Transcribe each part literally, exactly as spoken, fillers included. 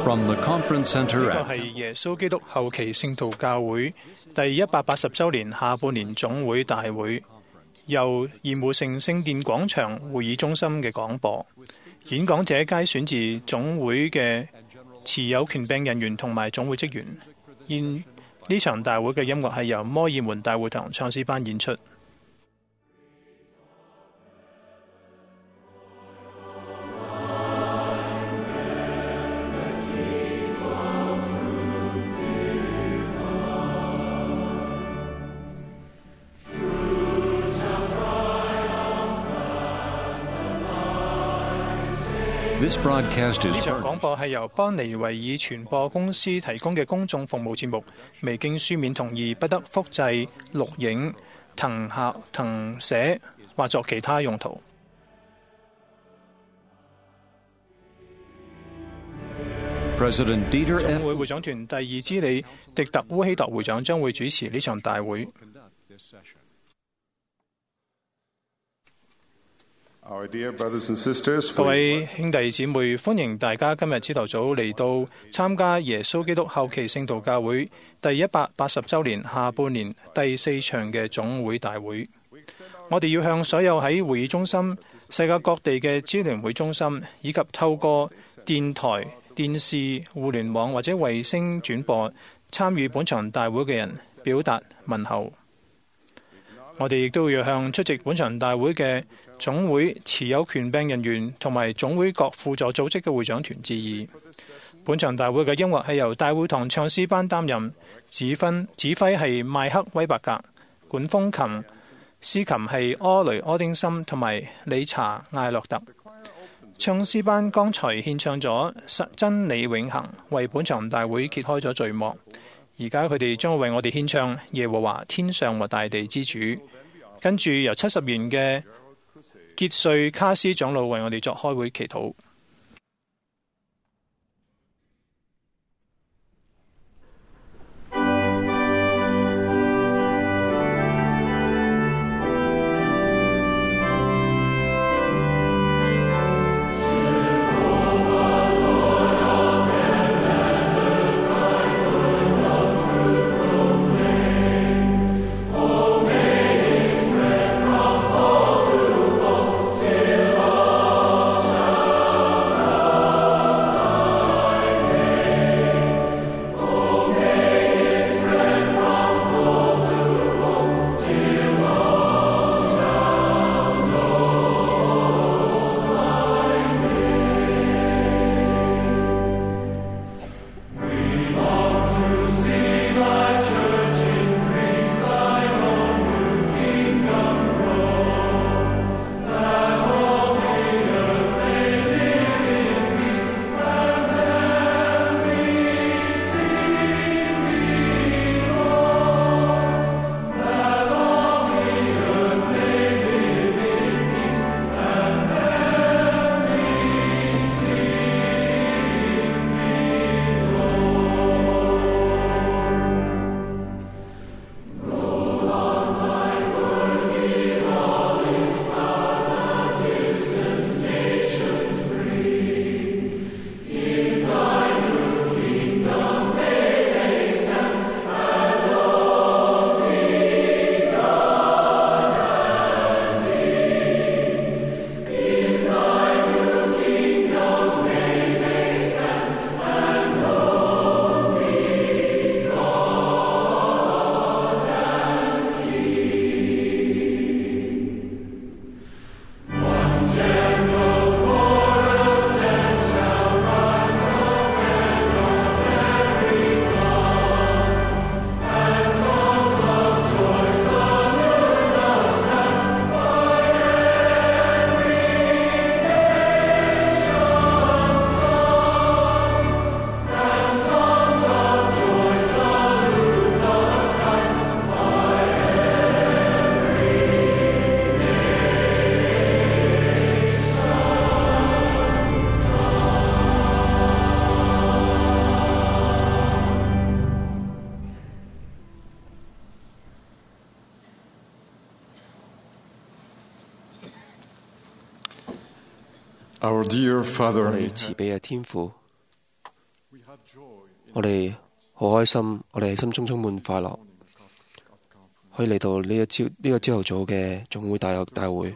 From the Conference Center 呢個係耶穌基督後期聖徒教會第一百八十週年下半年總會大會，由鹽湖城聖殿廣場會議中心嘅廣播。演講者皆選自總會嘅持有權柄人員同埋總會職員。現呢場大會嘅音樂係由摩爾門大會堂唱詩班演出。 This broadcast is 呢場廣播係由邦尼維爾傳播公司提供嘅公眾服務節目，未經書面同意不得複製、錄影、謄寫、謄寫或作其他用途。 President Dieter 總 F. 會會長團第二支理迪特烏希特會長將會主持呢場大會。 Our dear brothers and sisters, 各位兄弟姊妹，歡迎大家今日朝頭早嚟到參加耶穌基督後期聖徒教會第一百八十週年下半年第四場嘅總會大會。我哋要向所有喺會議中心、世界各地嘅支聯會中心，以及透過電台、電視、互聯網或者衛星轉播參與本場大會嘅人表達問候。我哋亦都要向出席本場大會嘅總會持有權柄人員同埋總會各輔助組織嘅會長團致意。本場大會嘅音樂係由大會堂唱詩班擔任，指分指揮係邁克威伯格，管風琴、司琴係柯雷柯丁森同埋理查艾洛特。唱詩班剛才獻唱咗《真理永恆》，為本場大會揭開咗序幕。而家佢哋將會為我哋獻唱耶和華天上和大地之主。跟住由七十元嘅傑瑞卡斯長老為我哋作開會祈禱。 Our dear Father, 我哋慈悲嘅天父， 我哋好開心，我哋心中充滿快樂，可以嚟到呢一朝呢個朝頭早嘅總會大學大會，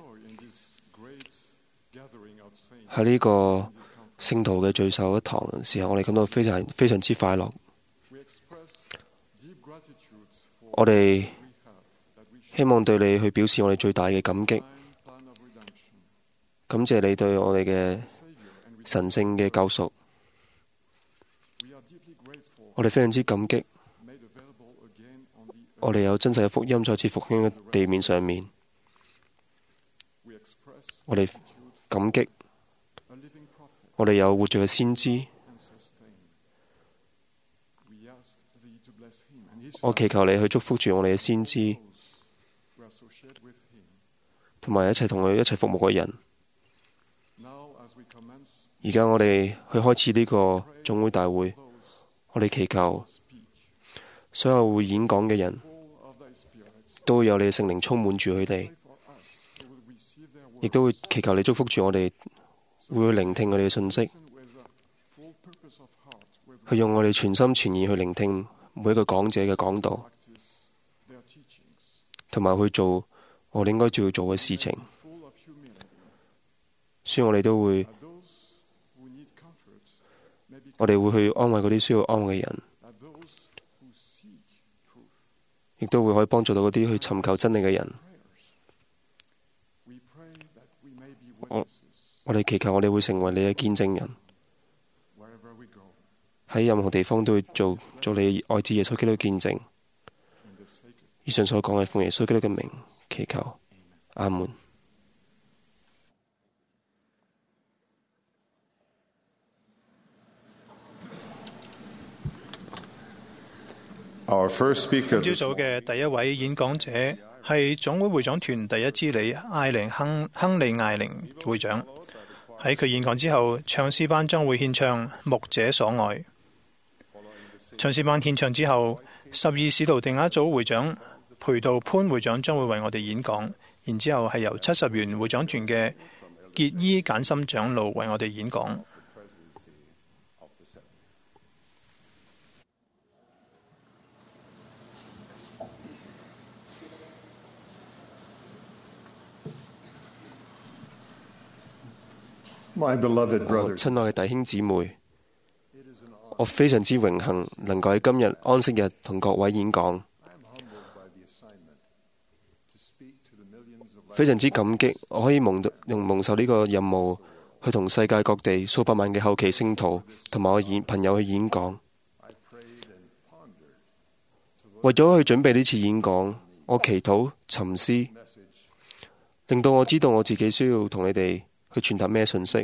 喺呢個聖徒嘅聚首一堂嘅時候，我哋感到非常非常之快樂。我哋希望對你去表示我哋最大嘅感激，感謝你對我哋嘅神聖嘅救贖。我哋非常之感激，我哋有真實嘅福音再次復興喺地面上面。我哋感激，我哋有活着嘅先知。我祈求你去祝福住我哋嘅先知，同埋一齊同佢一齊服務嘅人。而家我哋去開始呢個總會大會，我哋祈求所有會演講嘅人都會有你嘅聖靈充滿住佢哋，亦都會祈求你祝福住我哋，會聆聽我哋嘅信息，去用我哋全心全意去聆聽每一個講者嘅講道，同埋去做我哋應該要做嘅事情。所以我哋都會，我哋會去安慰嗰啲需要安慰嘅人，亦都會可以幫助到嗰啲去尋求真理嘅人。我我哋祈求我哋會成為你嘅見證人，喺任何地方都會做做你愛子耶穌基督嘅見證。以上所講係奉耶穌基督嘅名祈求，阿門。 今朝早嘅第一位演講者係總會會長團第一支理艾靈亨亨利艾靈會長。喺佢演講之後，唱詩班將會獻唱《牧者所愛》。唱詩班獻唱之後，十二使徒定額組會長培道潘會長將會為我哋演講。然之後係由七十元會長團嘅結衣簡心長老為我哋演講。 我親愛嘅弟兄姊妹，我非常之榮幸能夠喺今日安息日同各位演講，非常之感激我可以蒙用蒙受呢個任務去同世界各地數百萬嘅後期聖徒同埋我演朋友去演講。為咗去準備呢次演講，我祈禱沉思，令到我知道我自己需要同你哋去傳達咩信息。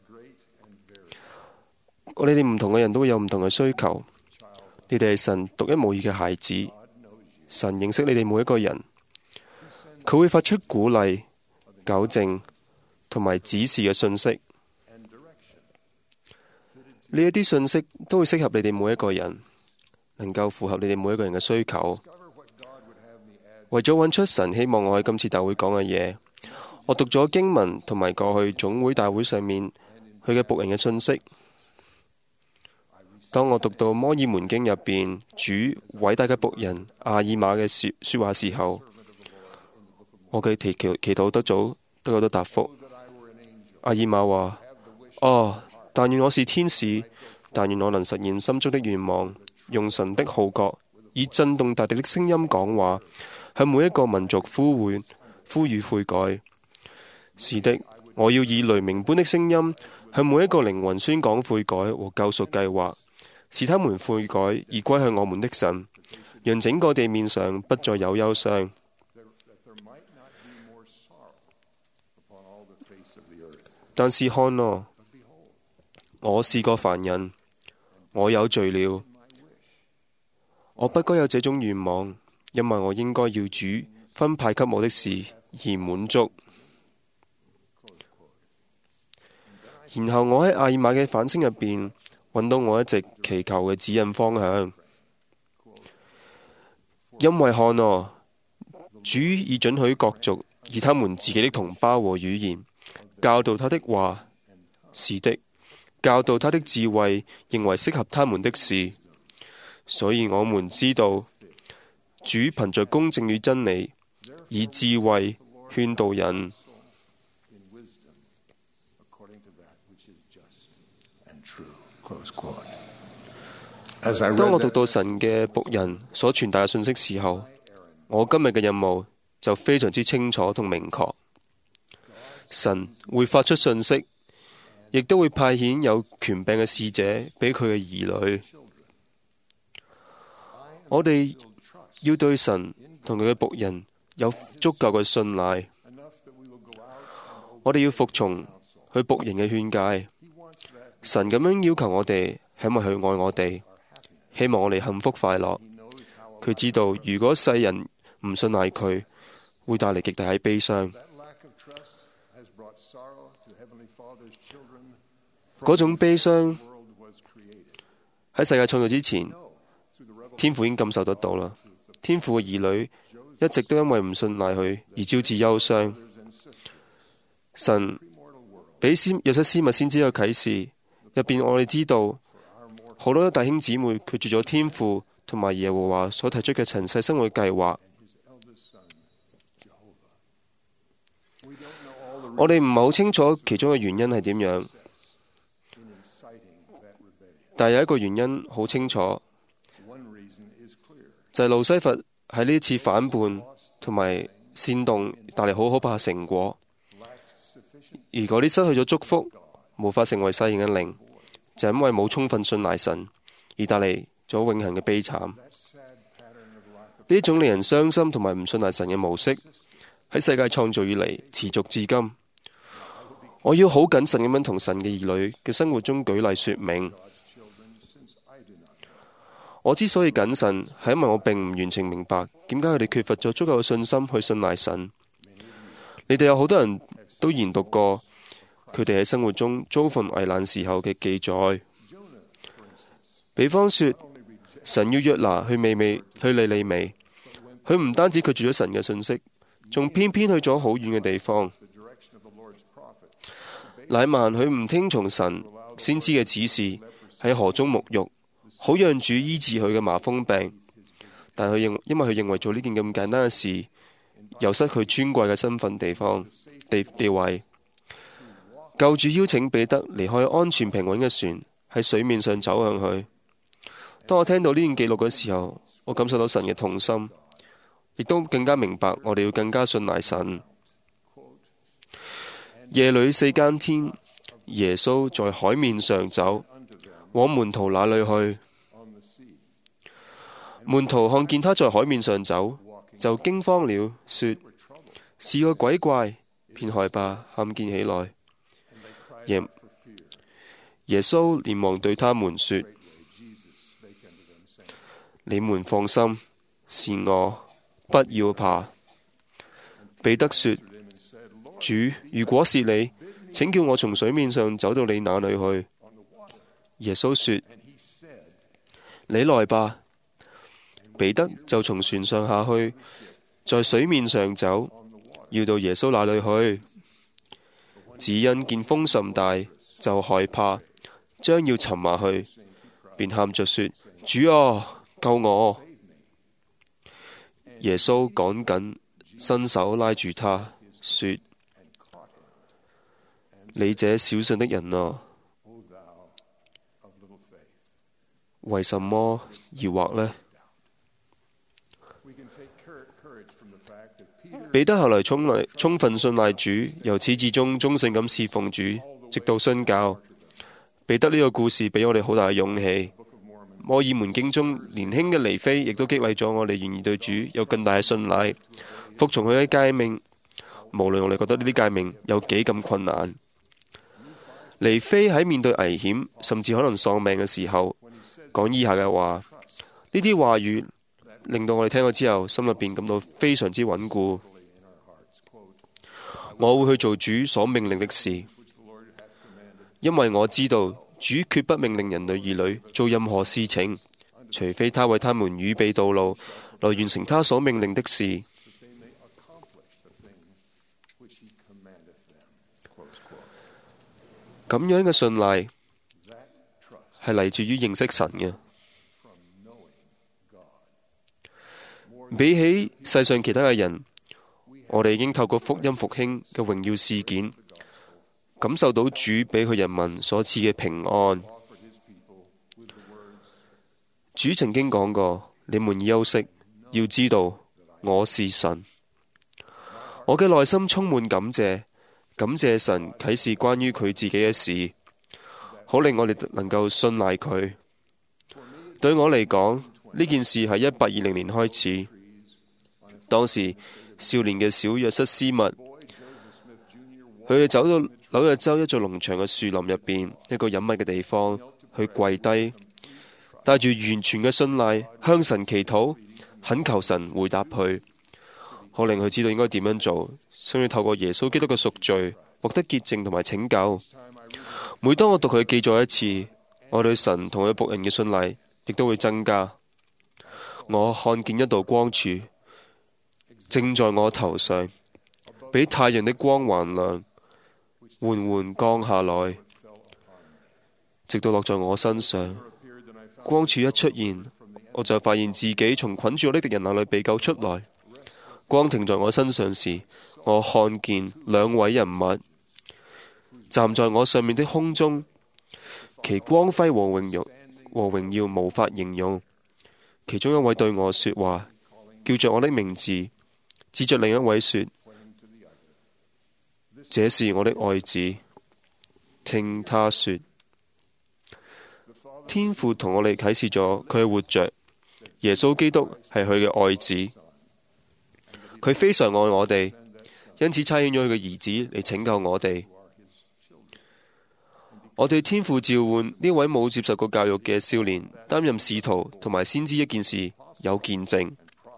我哋唔同嘅人都會有唔同嘅需求。你哋係神獨一無二嘅孩子，神認識你哋每一個人，佢會發出鼓勵、糾正同埋指示嘅信息。呢一啲信息都會適合你哋每一個人，能夠符合你哋每一個人嘅需求。為咗揾出神希望我喺今次大會講嘅嘢，我讀咗經文同埋過去總會大會上面佢嘅僕人嘅信息。當我讀到摩爾門經入邊主偉大嘅僕人阿爾瑪嘅說說話時候，我嘅祈祈祈禱得早都有得答覆。阿爾瑪話：哦，但願我是天使，但願我能實現心中的願望，用神的號角，以震動大地的聲音講話，向每一個民族呼喚呼籲悔改。是的，我要以雷鳴般的聲音向每一個靈魂宣講悔改和救贖計劃，使他們悔改而歸向我們的神，讓整個地面上不再有憂傷。但是看咯，我是個凡人，我有罪了，我不該有這種願望，因為我應該要主分派給我的事而滿足。然後我喺阿爾瑪嘅反省入邊揾到我一直祈求嘅指引方向，因為看咯，主已准許各族以他們自己的同胞和語言教導他的話。是的， 教導他的智慧，認為適合他們的事。所以我們知道，主憑着公正與真理，以智慧勸導人。當我讀到神嘅僕人所傳達嘅信息時候，我今日嘅任務就非常之清楚同明確。神會發出信息，亦都會派遣有權柄嘅使者俾佢嘅兒女。我哋要對神同佢嘅僕人有足夠嘅信賴，我哋要服從佢僕人嘅勸誡。神咁樣要求我哋，係因為佢愛我哋，希望我哋幸福快樂。佢知道如果世人唔信賴佢，會帶嚟極大嘅悲傷。嗰種悲傷喺世界創造之前，天父已經感受得到啦。天父嘅兒女一直都因為唔信賴佢而招致憂傷。神俾約瑟斯密先知嘅啟示入邊，我哋知道好多弟兄姊妹拒絕咗天父同埋耶和華所提出嘅塵世生活計劃。我哋唔係好清楚其中嘅原因係點樣，但係有一個原因好清楚，就係路西弗喺呢次反叛同埋煽動帶嚟好可怕嘅成果，而嗰啲失去咗祝福，無法成為世人嘅靈，就係因為冇充分信賴神，而帶嚟咗永恆嘅悲慘。呢種令人傷心同埋唔信賴神嘅模式，喺世界創造以嚟持續至今。我要好謹慎咁樣同神嘅兒女嘅生活中舉例說明。我之所以謹慎，係因為我並唔完全明白點解佢哋缺乏咗足夠嘅信心去信賴神。你哋有好多人都研讀過佢哋喺生活中遭逢危難時候嘅記載。比方說，神要約拿去尼微去尼尼微，佢唔單止拒絕咗神嘅信息，仲偏偏去咗好遠嘅地方。乃縵佢唔聽從神先知嘅指示，喺河中沐浴，好讓主醫治佢嘅麻風病。但佢認因為佢認為做呢件咁簡單嘅事，又失去尊貴嘅身份地方地地位。救主邀請彼得離開安全平穩嘅船，喺水面上走向佢。當我聽到呢段記錄嘅時候，我感受到神嘅痛心，亦都更加明白我哋要更加信賴神。夜裏四更天，耶穌在海面上走，往門徒那裏去。門徒看見他在海面上走，就驚慌了，說是個鬼怪，便害怕，喊叫起來。耶耶穌連忙對他們說：你們放心，是我，不要怕。彼得說：主，如果是你，請叫我從水面上走到你那裏去。耶穌說：你來吧。彼得就從船上下去，在水面上走，要到耶穌那裏去。只因見風甚大，就害怕，將要沉下去，便喊着說：主啊，救我！耶穌趕緊伸手拉住他，說：你這小信的人啊，為什麼疑惑呢？彼得後來充來充分信賴主，由始至終忠信咁侍奉主，直到殉教。彼得呢個故事俾我哋好大嘅勇氣。摩爾門經中年輕嘅尼非亦都激勵咗我哋，願意對主有更大嘅信賴，服從佢嘅誡命，無論我哋覺得呢啲誡命有幾咁困難。尼非喺面對危險甚至可能喪命嘅時候，講以下嘅話，呢啲話語令到我哋聽咗之後，心入邊感到非常之穩固。我會去做主所命令的事，因為我知道主決不命令人類兒女做任何事情，除非他為他們預備道路，來完成他所命令的事。咁樣嘅信賴係嚟自於認識神嘅。比起世上其他嘅人，我哋已經透過福音復興嘅榮耀事件，感受到主俾佢人民所賜嘅平安。主曾經講過：你們休息，要知道我是神。我嘅內心充滿感謝，感謝神啟示關於佢自己嘅事，好令我哋能夠信賴佢。對我嚟講，呢件事係一八二零年開始。當時少年嘅小約瑟斯密，佢哋走到紐約州一座農場嘅樹林入邊一個隱密嘅地方，去跪低，帶住完全嘅信賴向神祈禱，懇求神回答佢，好令佢知道應該點樣做，想要透過耶穌基督嘅贖罪獲得潔淨同埋拯救。每當我讀佢記載一次，我對神同佢僕人嘅信賴亦都會增加。我看見一道光柱正在我頭上，比太陽的光還亮，緩緩降下來，直到落在我身上。光柱一出現，我就發現自己從捆住我的敵人那裏被救出來。光停在我身上時，我看見兩位人物站在我上面的空中，其光輝和榮耀和榮耀無法形容。其中一位對我說話，叫着我的名字，指着另一位說：這是我的愛子，聽他說。天父同我哋啟示咗佢係活着，耶穌基督係佢嘅愛子，佢非常愛我哋，因此差遣咗佢嘅兒子嚟拯救我哋。我哋天父召喚呢位冇接受過教育嘅少年擔任使徒同埋先知一件事有見證，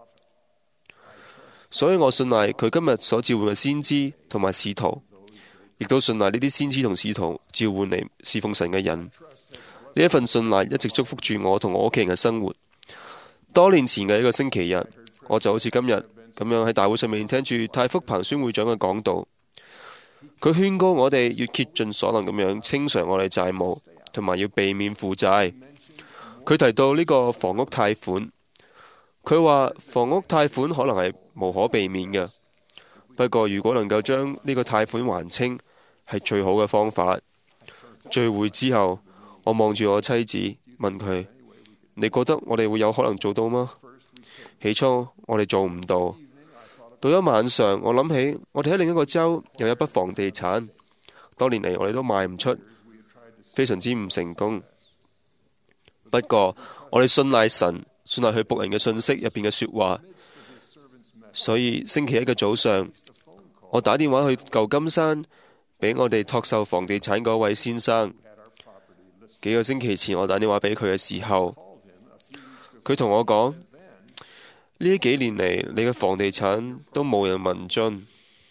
所以我信賴佢今日所召喚嘅先知同埋使徒，亦都信賴呢啲先知同使徒召喚嚟侍奉神嘅人。呢一份信賴一直祝福住我同我屋企人嘅生活。多年前嘅一個星期日，我就好似今日咁樣喺大會上面聽住太福彭宣會長嘅講道。佢勸告我哋要竭盡所能咁樣清償我哋債務，同埋要避免負債。佢提到呢個房屋貸款，佢話房屋貸款可能係無可避免嘅，不過如果能夠將呢個貸款還清，係最好嘅方法。聚會之後，我望住我妻子，問佢：你覺得我哋會有可能做到嗎？起初我哋做唔到。到咗晚上，我諗起我哋喺另一個州有一筆房地產，多年嚟我哋都賣唔出，非常之唔成功。不過我哋信賴神，信賴佢僕人嘅信息入邊嘅說話，所以星期一嘅早上，我打電話去舊金山俾我哋託售房地產嗰位先生。幾個星期前我打電話俾佢嘅時候，佢同我講：呢幾年嚟，你嘅房地產都冇人問津。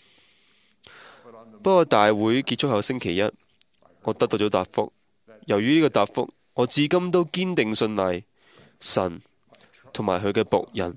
不過大會結束後星期一，我得到咗答覆。由於呢個答覆，我至今都堅定信賴神同埋佢嘅僕人。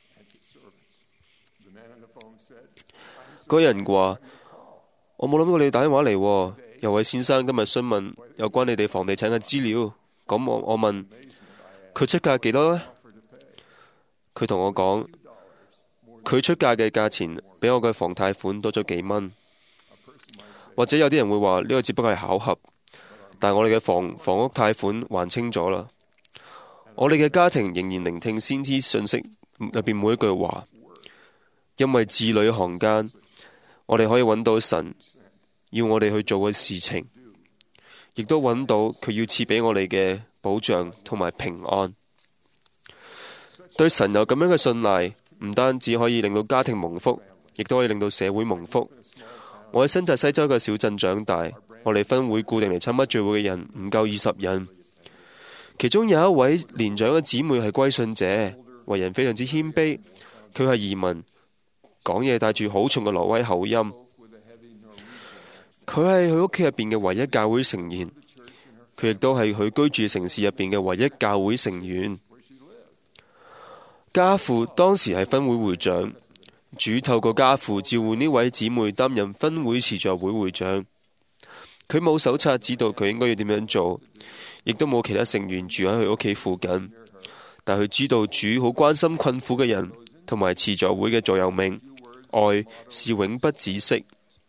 嗰人話：我冇諗過你打電話嚟。有位先生今日詢問有關你哋房地產嘅資料，咁我我問佢出價幾多呢？佢同我講，佢出價嘅價錢比我嘅房貸款多咗幾蚊。或者有啲人會話呢個只不過係巧合，但係我哋嘅房房屋貸款還清咗啦。我哋嘅家庭仍然聆聽先知信息入邊每一句話，因為字裏行間，我哋可以揾到神要我哋去做嘅事情，亦都揾到佢要賜俾我哋嘅保障同埋平安。對神有咁樣嘅信賴，唔單止可以令到家庭蒙福，亦都可以令到社會蒙福。我喺新澤西州嘅小鎮長大，我哋分會固定嚟參加聚會嘅人唔夠二十人，其中有一位年長嘅姊妹係歸信者，為人非常之謙卑。佢係移民，講嘢帶住好重嘅挪威口音。佢係佢屋企入邊嘅唯一教會成員，佢亦都係佢居住城市入邊嘅唯一教會成員。家父當時係分會會長，主透過家父召喚呢位姊妹擔任分會慈助會會長。 佢冇手冊指導佢應該要點樣做，亦都冇其他成員住喺佢屋企附近。但佢知道主好關心困苦嘅人，同埋慈助會嘅座右銘：愛是永不止息。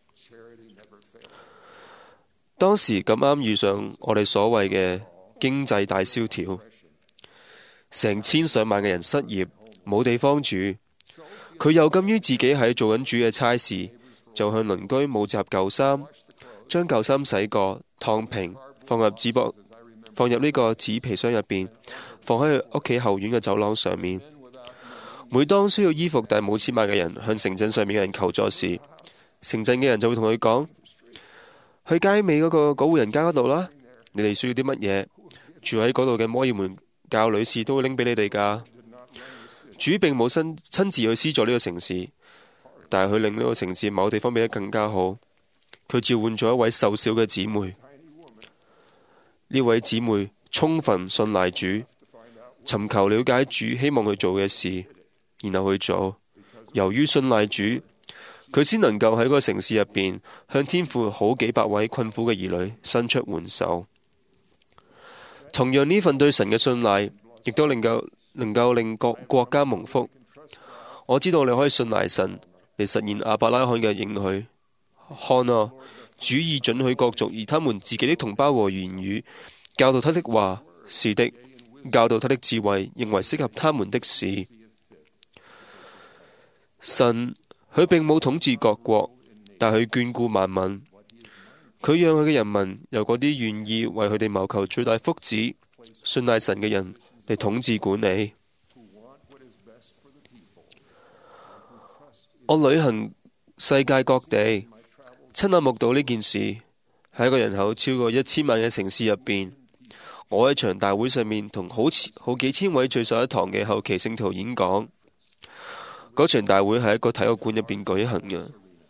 當時咁啱遇上我哋所謂嘅經濟大蕭條，成千上萬嘅人失業，冇地方住。佢有鑒於自己喺做緊主嘅差事，就向鄰居募集舊衫，將舊衫洗過、燙平，放入紙薄放入呢個紙皮箱入邊，放喺佢屋企後院嘅走廊上面。每當需要衣服但係冇錢買嘅人向城鎮上面嘅人求助時，城鎮嘅人就會同佢講：去街尾嗰個嗰戶人家嗰度啦，你哋需要啲乜嘢，住喺嗰度嘅摩爾門教女士都會拎俾你哋噶。主並冇親親自去施助呢個城市，但係佢令呢個城市某地方變得更加好。佢召喚咗一位瘦小嘅姊妹，呢位姊妹充分信賴主，尋求了解主希望佢做嘅事，然後去做。由於信賴主，佢先能夠喺嗰個城市入邊向天父好幾百位困苦嘅兒女伸出援手。同樣呢份對神嘅信賴，亦都能夠能夠令各國家蒙福。我知道你可以信賴神嚟實現亞伯拉罕嘅應許。看啊，主已准許各族以他們自己的同胞和言語教導他的話，是的，教導他的智慧，認為適合他們的事。神佢並冇統治各國，但佢眷顧萬民。佢讓佢嘅人民由嗰啲願意為佢哋謀求最大福祉、信賴神嘅人嚟統治管理。我旅行世界各地，親眼目睹呢件事。喺一個人口超過一千萬嘅城市入邊，我喺場大會上面同好好幾千位聚首一堂嘅後期聖徒演講。嗰場大會喺一個體育館入邊舉行嘅。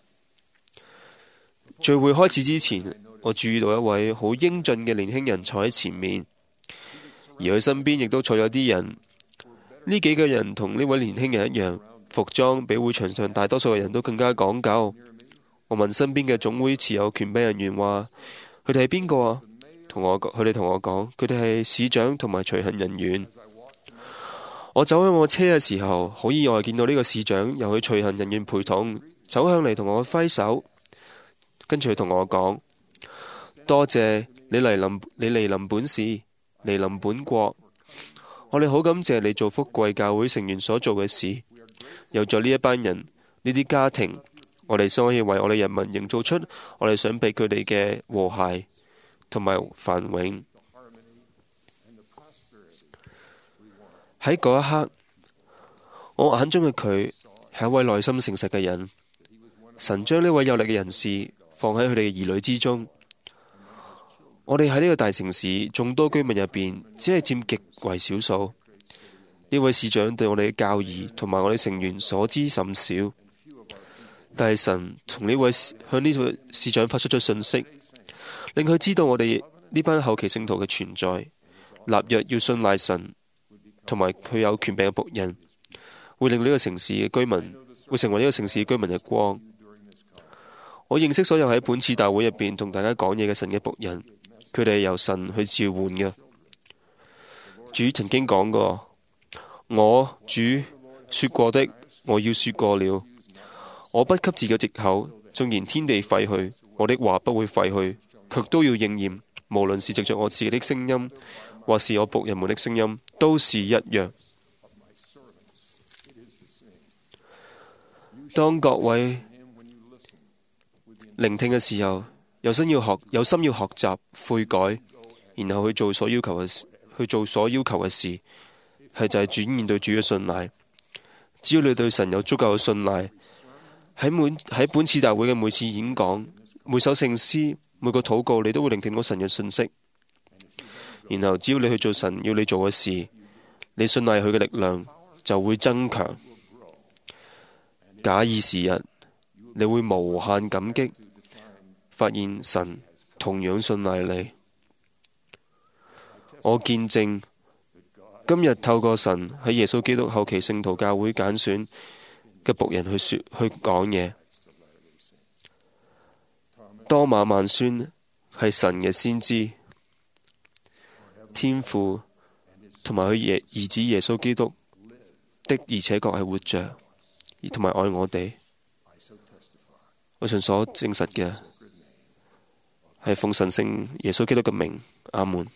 聚會開始之前，我注意到一位好英俊嘅年輕人坐喺前面，而佢身邊亦都坐咗啲人。呢幾個人同呢位年輕人一樣，服裝比會場上大多數嘅人都更加講究。我問身邊嘅總會持有權柄人員話：佢哋係邊個啊？同我佢哋同我講，佢哋係市長同埋隨行人員。我走喺我車嘅時候，好意外見到呢個市長由佢隨行人員陪同走向嚟同我揮手，跟住佢同我講：多謝你嚟臨，你嚟臨本市，嚟臨本國。我哋好感謝你做福貴教會成員所做嘅事。有咗呢一班人，呢啲家庭，我哋先可以為我哋人民營造出我哋想俾佢哋嘅和諧同埋繁榮。喺嗰一刻，我眼中嘅佢係一位內心誠實嘅人。神將呢位有力嘅人士放喺佢哋嘅兒女之中。我哋喺呢個大城市眾多居民入邊，只係佔極為少數。呢位市長對我哋嘅教義同埋我哋成員所知甚少，但係神同呢位向呢位市長發出咗信息，令佢知道我哋呢班後期聖徒嘅存在，立約要信賴神，同埋佢有權柄嘅僕人，會令呢個城市嘅居民會成為呢個城市嘅居民嘅光。我認識所有喺本次大會入邊同大家講嘢嘅神嘅僕人，佢哋係由神去召喚嘅。主曾經講過：我主說過的，我要說過了。我不給自己藉口，縱然天地廢去，我的話不會廢去，卻都要應驗。無論是藉着我自己的聲音，或是我僕人們的聲音，都是一樣。當各位聆聽嘅時候，有心要學，有心要學習悔改，然後去做所要求嘅事，去做所要求嘅事，係就係轉現對主嘅信賴。只要你對神有足夠嘅信賴，喺每喺本次大會嘅每次演講、每首聖詩、每個禱告，你都會聆聽到神嘅信息。然後只要你去做神要你做嘅事，你信賴佢嘅力量就會增強。假以時日，你會無限感激，發現神同樣信賴你。我見證今日透過神喺耶穌基督後期聖徒教會揀選嘅僕人去說去講嘢。多馬萬孫係神嘅先知，天父同埋佢爺兒子耶穌基督的，而且確係活着，而同埋愛我哋。我信所證實嘅係奉神聖耶穌基督嘅名，阿門。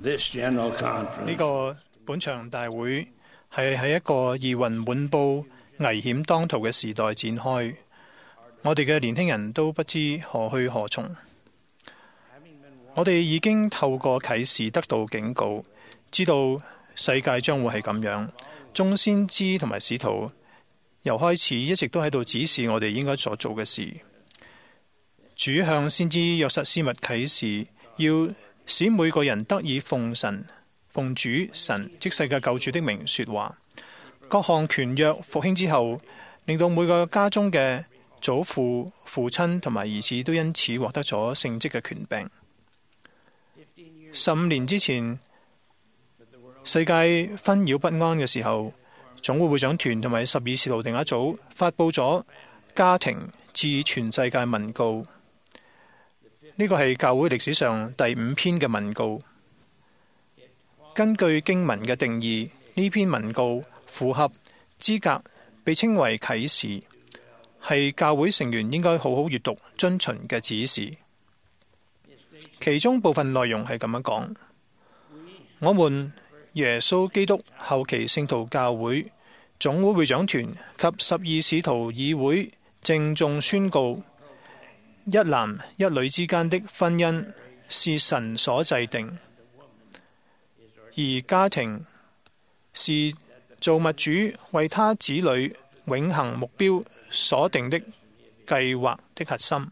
呢個本場大會係喺一個疑雲滿布、危險當頭嘅時代展開，我哋嘅年輕人都不知何去何從。我哋已經透過啟示得到警告，知道世界將會係咁樣。眾先知同埋使徒由開始一直都喺度指示我哋應該所做嘅事。主向先知約瑟斯密啟示，要使每個人得以奉神、奉主神即世界救主的名說話。各項權約復興之後，令到每個家中嘅祖父、父親同埋兒子都因此獲得咗聖職嘅權柄。十五年之前，世界紛擾不安嘅時候，總會會長團同埋十二使徒定一組發佈咗家庭致全世界文告。呢個係教會歷史上第五篇嘅文告。根據經文嘅定義，呢篇文告符合資格被稱為啟示，係教會成員應該好好閱讀遵循嘅指示。其中部分內容係咁樣講：我們耶穌基督後期聖徒教會總會會長團及十二使徒議會鄭重宣告，一男一女之間的婚姻是神所制定，而家庭是造物主為他子女永恆目標所定的計劃的核心。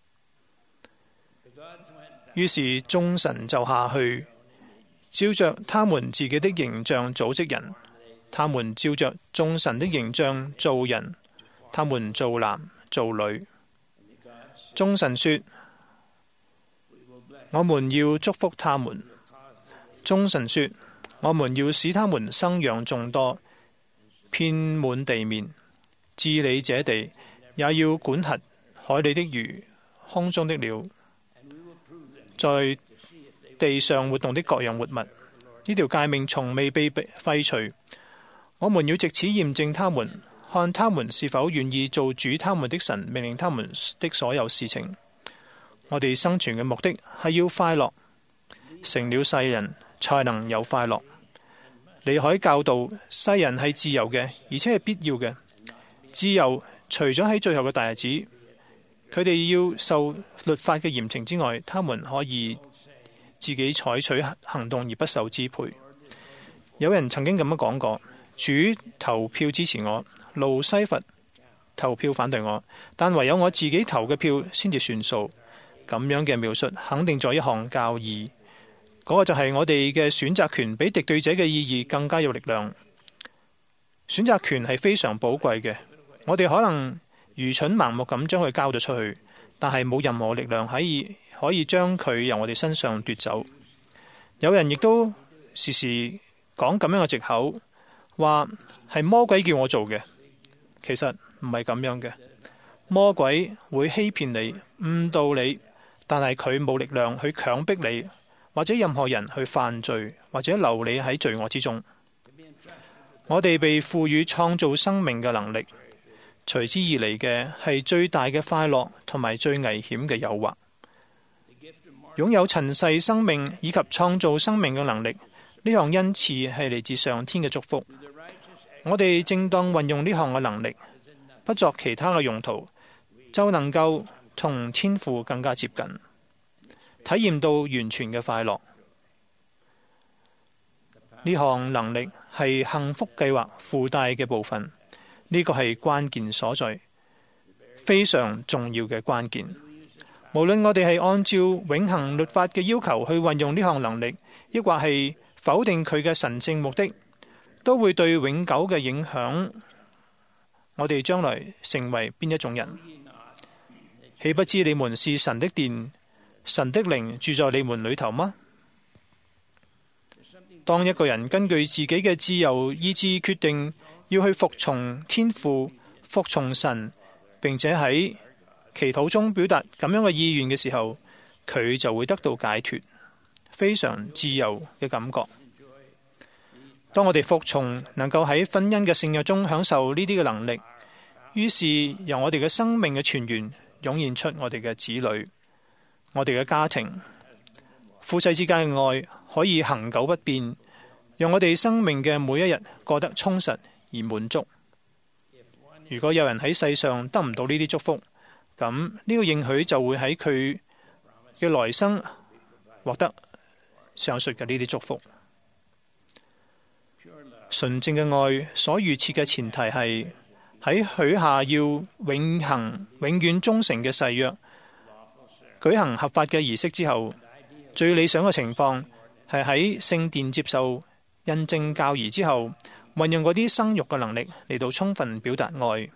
於是眾神就下去，照着他們自己的形象組織人，他們照着眾神的形象造人，他們造男造女。眾神說：我們要祝福他們。眾神說：我們要使他們生養眾多，遍滿地面，治理這地，也要管轄海裏的魚、空中的鳥，在地上活動的各樣活物。呢條誡命從未被廢除。我們要藉此驗證他們，看他們是否願意做主他們的神命令他們的所有事情。我哋生存嘅目的係要快樂，成了世人才能有快樂。離開教導，世人係自由嘅，而且係必要嘅。自由除咗喺最後嘅大日子，佢哋要受律法嘅嚴懲之外，他們可以自己採取行動而不受支配。有人曾經咁樣講過：主投票支持我，路西弗投票反對我，但唯有我自己投嘅票先至算數。咁樣嘅描述肯定咗一項教義，嗰個就係我哋嘅選擇權比敵對者嘅意義更加有力量。選擇權係非常寶貴嘅，我哋可能愚蠢盲目咁將佢交咗出去，但係冇任何力量可以可以將佢由我哋身上奪走。有人亦都時時講咁樣嘅藉口，話係魔鬼叫我做嘅。其實唔係咁樣嘅，魔鬼會欺騙你、誤導你，但係佢冇力量去強迫你，或者任何人去犯罪，或者留你喺罪惡之中。我哋被賦予創造生命嘅能力，隨之而嚟嘅係最大嘅快樂同埋最危險嘅誘惑。擁有塵世生命以及創造生命嘅能力，呢項恩賜係嚟自上天嘅祝福。我哋正當運用呢項嘅能力，不作其他嘅用途，就能夠同天父更加接近，體驗到完全嘅快樂。呢項能力係幸福計劃附帶嘅部分，呢個係關鍵所在，非常重要嘅關鍵。無論我哋係按照永恆律法嘅要求去運用呢項能力，抑或係否定佢嘅神聖目的，都會對永久嘅影響我哋將來成為邊一種人。豈不知你們是神的殿，神的靈住在你們裏頭嗎？當一個人根據自己嘅自由意志決定要去服從天父、服從神，並且喺祈禱中表達咁樣嘅意願嘅時候，佢就會得到解脫，非常自由嘅感覺。當我哋服從，能夠喺婚姻嘅聖約中享受呢啲嘅能力，於是由我哋嘅生命嘅泉源湧現出我哋嘅子女、我哋嘅家庭、夫妻之間嘅愛， 可以恆久不變，讓我哋生命嘅每一日過得充實而滿足。如果有人喺世上得唔到呢啲祝福，咁呢個應許就會喺佢嘅來生獲得上述嘅呢啲祝福。純正嘅愛所預設嘅前提係喺許下要永恆、永遠忠誠嘅誓約，舉行合法嘅儀式之後，最理想嘅情況係喺聖殿接受印證教義之後，運用嗰啲生育嘅能力嚟到充分表達愛。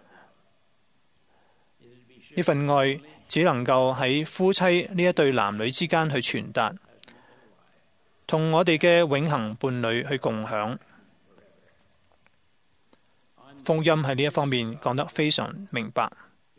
呢份愛只能夠喺夫妻呢一對男女之間去傳達，同我哋嘅永恆伴侶去共享。福音喺呢一方面講得非常明白。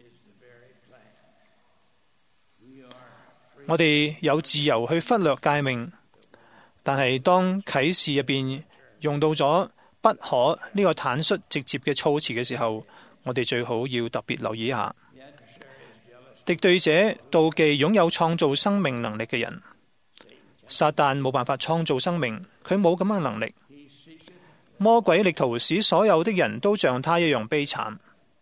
我哋有自由去忽略誡命，但係當啟示入邊用到咗不可呢個坦率直接嘅措辭嘅時候，我哋最好要特別留意一下。敵對者妒忌擁有創造生命能力嘅人，撒旦冇辦法創造生命，佢冇咁樣嘅能力。魔鬼力圖使所有的人都像他一樣悲慘，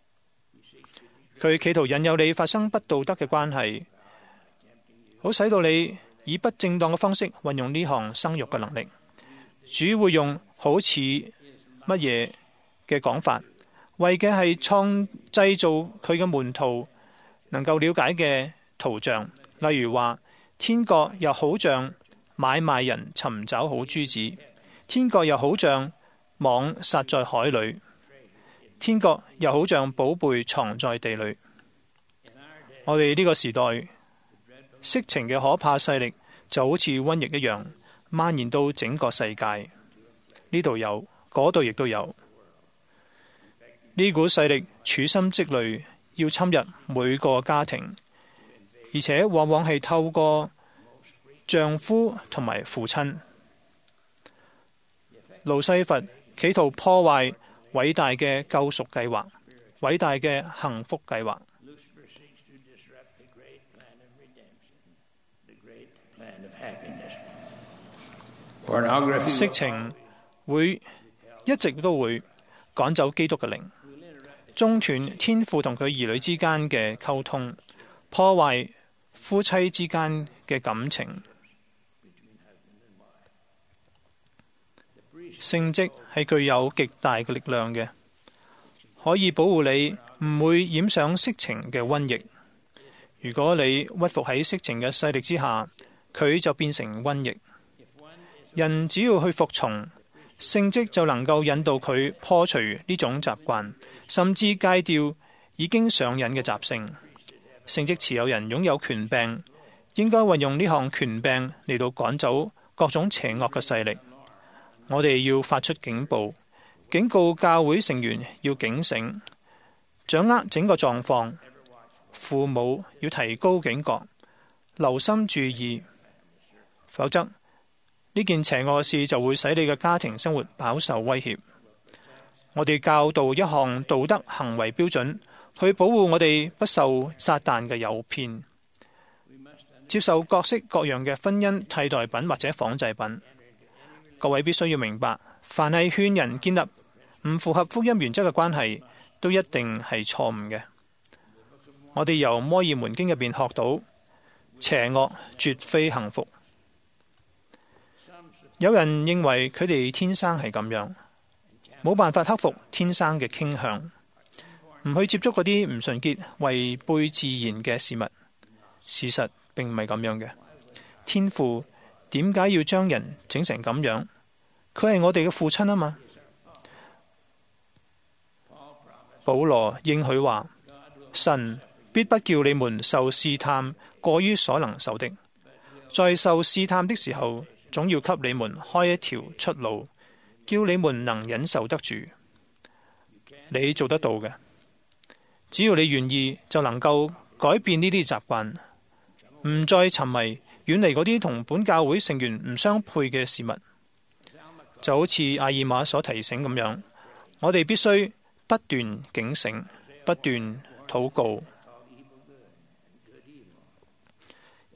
佢企圖引誘你發生不道德嘅關係，好使到你以不正當嘅方式運用呢項生育嘅能力。主會用好似乜嘢嘅講法，為嘅係創製造佢嘅門徒能夠了解嘅圖像，例如話天國又好像買賣人尋找好珠子，天國又好像網撒在海裏，天國又好像寶貝藏在地裏。我哋呢個時代，色情嘅可怕勢力就好似瘟疫一樣蔓延到整個世界，呢度有，嗰度亦都有。呢股勢力處心積慮要侵入每個家庭，而且往往係透過丈夫同埋父親。路西弗企圖破壞偉大嘅救贖計劃，偉大嘅幸福計劃。色情會一直都會趕走基督嘅靈，中斷天父同佢兒女之間嘅溝通，破壞夫妻之間嘅感情。聖職係具有極大嘅力量嘅，可以保護你唔會染上色情嘅瘟疫。如果你屈服喺色情嘅勢力之下，佢就變成瘟疫。人只要去服從聖職，就能夠引導佢破除呢種習慣，甚至戒掉已經上癮嘅習性。聖職持有人擁有權柄，應該運用呢項權柄嚟到趕走各種邪惡嘅勢力。我哋要發出警報，警告教會成員要警醒，掌握整個狀況。父母要提高警覺，留心注意，否則呢件邪惡事就會使你嘅家庭生活飽受威脅。我哋教導一項道德行為標準，去保護我哋不受撒旦嘅誘騙，接受各式各樣嘅婚姻替代品或者仿製品。各位必須要明白，凡係勸人建立唔符合福音原則嘅關係，都一定係錯誤嘅。我哋由摩爾門經入邊學到，邪惡絕非幸福。有人認為佢哋天生係咁樣，冇辦法克服天生嘅傾向，唔去接觸嗰啲唔純潔、違背自然嘅事物。事實並唔係咁樣嘅。天父點解要將人整成咁樣？佢係我哋嘅父親啊嘛。保羅應許話：神必不叫你們受試探過於所能受的，在受試探的時候，總要給你們開一條出路，叫你們能忍受得住。你做得到嘅，只要你願意，就能夠改變呢啲習慣，唔再沉迷，遠離嗰啲同本教會成員唔相配嘅事物。就好似阿爾瑪所提醒咁樣，我哋必須不斷警醒，不斷禱告。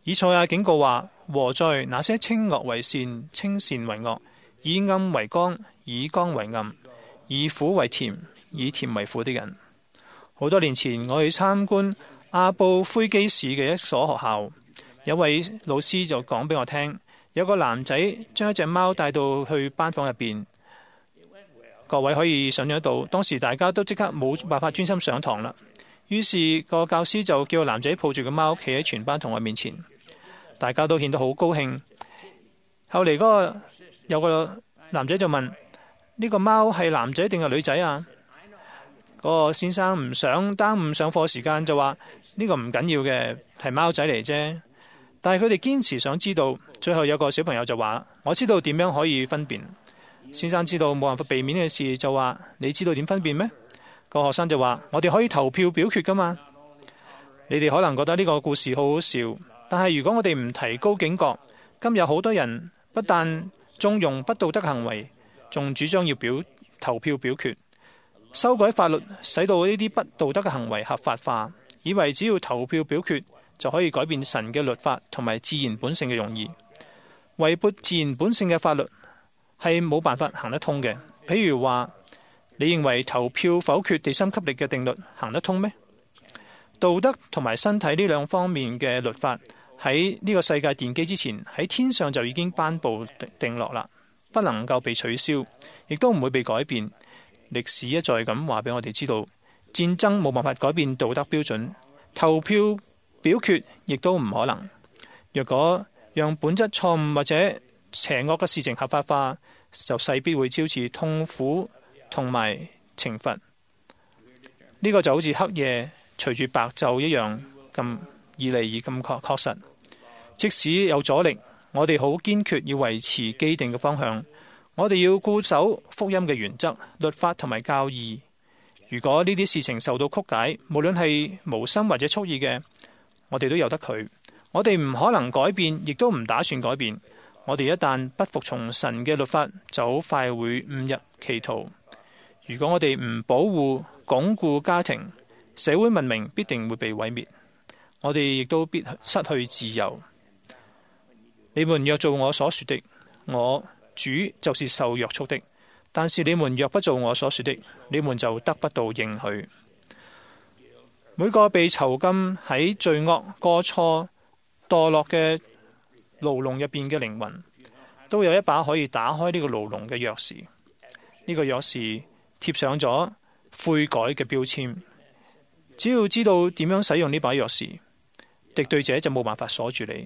以賽亞警告話：禍哉那些稱惡為善、稱善為惡、以暗為光、以光為暗、以苦為甜、以甜為苦的人。好多年前，我去參觀阿布灰基市嘅一所學校，有位老師就講俾我聽，有個男仔將一隻貓帶到去班房入邊。各位可以想象到，當時大家都即刻冇辦法專心上堂啦。於是個教師就叫個男仔抱住個貓，企喺全班同學面前，大家都顯得好高興。後嚟嗰個有個男仔就問：呢個貓係男仔定係女仔啊？嗰個先生唔想耽誤上課時間，就話呢個唔緊要嘅，係貓仔嚟啫。但係佢哋堅持想知道，最後有個小朋友就話：我知道點樣可以分辨。先生知道冇辦法避免嘅事，就話：你知道點分辨咩？個學生就話：我哋可以投票表決噶嘛。你哋可能覺得呢個故事好好笑，但係如果我哋唔提高警覺，今日好多人不但縱容不道德行為，仲主張要表投票表決。修改法律，使到呢啲不道德嘅行為合法化，以為只要投票表決就可以改變神嘅律法同埋自然本性嘅用意。違背自然本性嘅法律係冇辦法行得通嘅。譬如話，你認為投票否決地心吸力嘅定律行得通咩？道德同埋身體呢兩方面嘅律法喺呢個世界奠基之前，喺天上就已經頒布定落啦，不能夠被取消，亦都唔會被改變。歷史一再咁話俾我哋知道，戰爭冇辦法改變道德標準，投票表決亦都唔可能。若果讓本質錯誤或者邪惡嘅事情合法化，就勢必會招致痛苦同埋懲罰。呢個就好似黑夜隨住白晝一樣咁易嚟而咁確確實。即使有阻力，我哋好堅決要維持既定嘅方向。我哋要固守福音嘅原則、律法同埋教義。如果呢啲事情受到曲解，無論係無心或者蓄意嘅，我哋都由得佢。我哋唔可能改變，亦都唔打算改變。我哋一旦不服從神嘅律法，就好快會誤入歧途。如果我哋唔保護、鞏固家庭，社會文明必定會被毀滅。我哋亦都必失去自由。你們若做我所說的，我主就是受約束的；但是你們若不做我所說的，你們就得不到應許。每個被囚禁喺罪惡、過錯、墮落嘅牢籠入邊嘅靈魂，都有一把可以打開呢個牢籠嘅鑰匙。呢、這個鑰匙貼上咗悔改嘅標籤。只要知道點樣使用呢把鑰匙，敵對者就冇辦法鎖住你。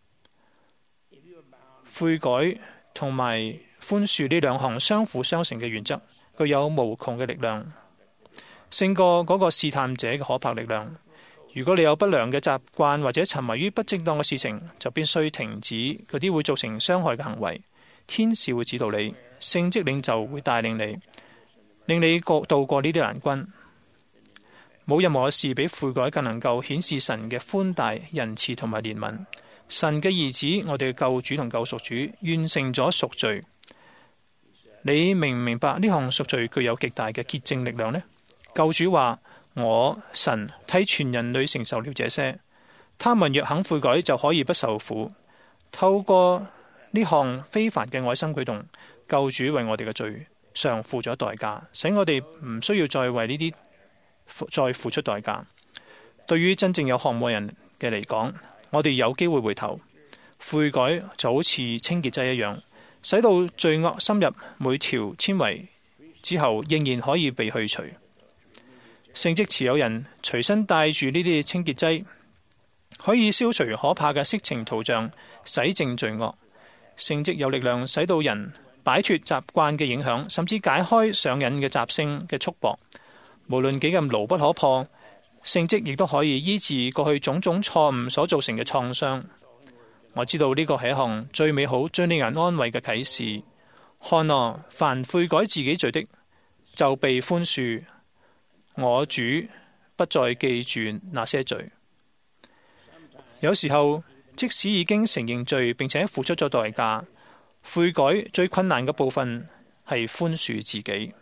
悔改同埋寬恕呢兩項相輔相成嘅原則，具有無窮嘅力量，勝過嗰個試探者嘅可怕力量。如果你有不良嘅習慣或者沉迷於不正當嘅事情，就必須停止嗰啲會造成傷害嘅行為。天使會指導你，聖職領袖會帶領你，令你過渡過呢啲難關。冇任何事比悔改更能夠顯示神嘅寬大、仁慈同埋憐憫。神嘅兒子，我哋嘅救主同救贖主，完成咗贖罪。你明唔明白呢項贖罪具有極大嘅潔淨力量呢？救主話：我神替全人類承受了這些，他們若肯悔改，就可以不受苦。透過呢項非凡嘅愛心舉動，救主為我哋嘅罪償付咗代價，使我哋唔需要再為呢啲再付出代價。對於真正有渴慕人嘅嚟講，我哋有機會回頭悔改，就好似清潔劑一樣，使到罪惡深入每條纖維之後，仍然可以被去除。聖職持有人隨身帶住呢啲清潔劑，可以消除可怕嘅色情圖像，洗淨罪惡。聖職有力量使到人擺脫習慣嘅影響，甚至解開上癮嘅習性嘅束縛。無論幾咁牢不可破，聖職亦都可以醫治過去種種錯誤所造成嘅創傷。我知道呢個係一項最美好、最令人安慰嘅啟示。看啊，凡悔改自己罪的，就被寬恕。我主不再記住那些罪。有時候，即使已經承認罪並且付出咗代價，悔改最困難嘅部分係寬恕自己。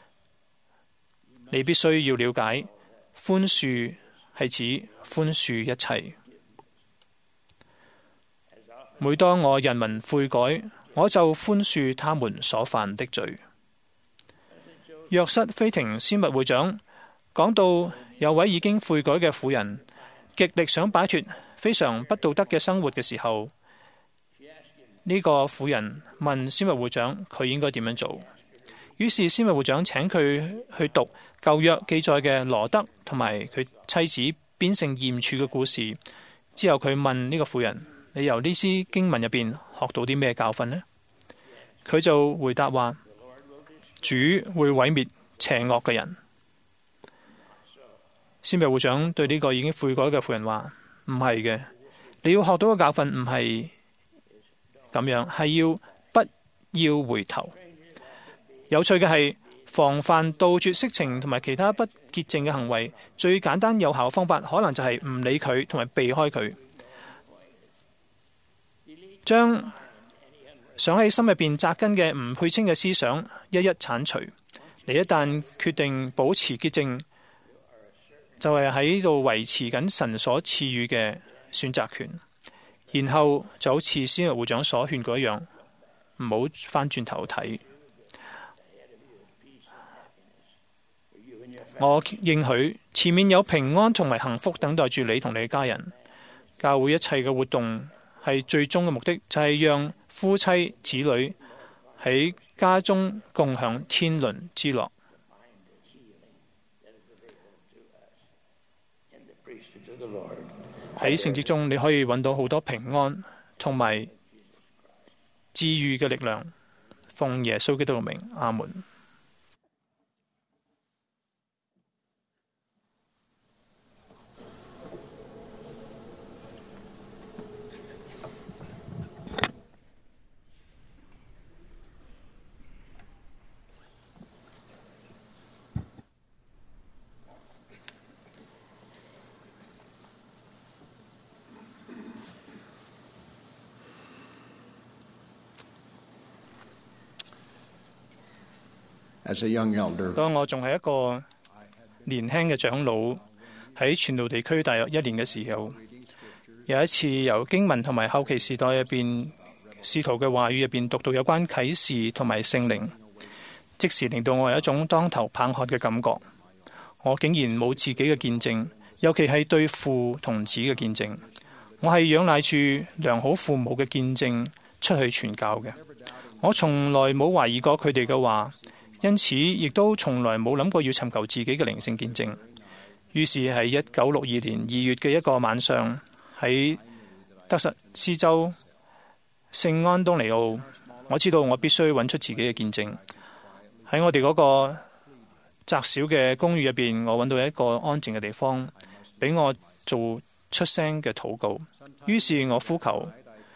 你必須要了解，寬恕係指寬恕一切。 每當我人民悔改，我就寬恕他們所犯的罪。約瑟菲廷樞密會長講到，有位已經悔改嘅婦人極力想擺脫非常不道德嘅生活嘅時候，呢個婦人問樞密會長佢應該點樣做。於是樞密會長請佢去讀舊約記載嘅羅德同埋佢妻子變成鹽柱嘅故事。之後佢問呢個婦人：你由呢啲經文入邊學到啲咩教訓呢？佢就回答話：主會毀滅邪惡嘅人。樞密會長對呢個已經悔改嘅婦人話：唔係嘅，你要學到嘅教訓唔係咁樣，係要不要回頭。有趣嘅係，防範杜絕色情同埋其他不潔淨嘅行為，最簡單有效嘅方法，可能就係唔理佢同埋避開佢，將想喺心入邊扎根嘅唔配稱嘅思想一一剷除。你一旦決定保持潔淨，就係喺度維持緊神所賜予嘅選擇權。然後就好似樞密會長所勸過一樣，唔好翻轉頭睇。我應許前面有平安同埋幸福等待住你同你嘅家人。教會一切嘅活動係最終嘅目的，就係讓夫妻子女喺家中共享天倫之樂。喺聖節中，你可以揾到好多平安同埋治癒嘅力量。奉耶穌基督嘅名，阿門。當我仲係一個年輕嘅長老，喺傳道地區大約一年嘅時候，有一次由經文同埋後期時代入邊使徒嘅話語入邊讀到有關啟示同埋聖靈，即時令到我有一種當頭棒喝嘅感覺。我竟然冇自己嘅見證，尤其係對父同子嘅見證。我係仰賴住良好父母嘅見證出去傳教嘅。我從來冇懷疑過佢哋嘅話，因此亦都從來冇諗過要尋求自己嘅靈性見證。於是喺一九六二年二月嘅一個晚上，喺德薩斯州聖安東尼奧，我知道我必須揾出自己嘅見證。喺我哋嗰個窄小嘅公寓入邊，我揾到一個安靜嘅地方，俾我做出聲嘅禱告。於是我呼求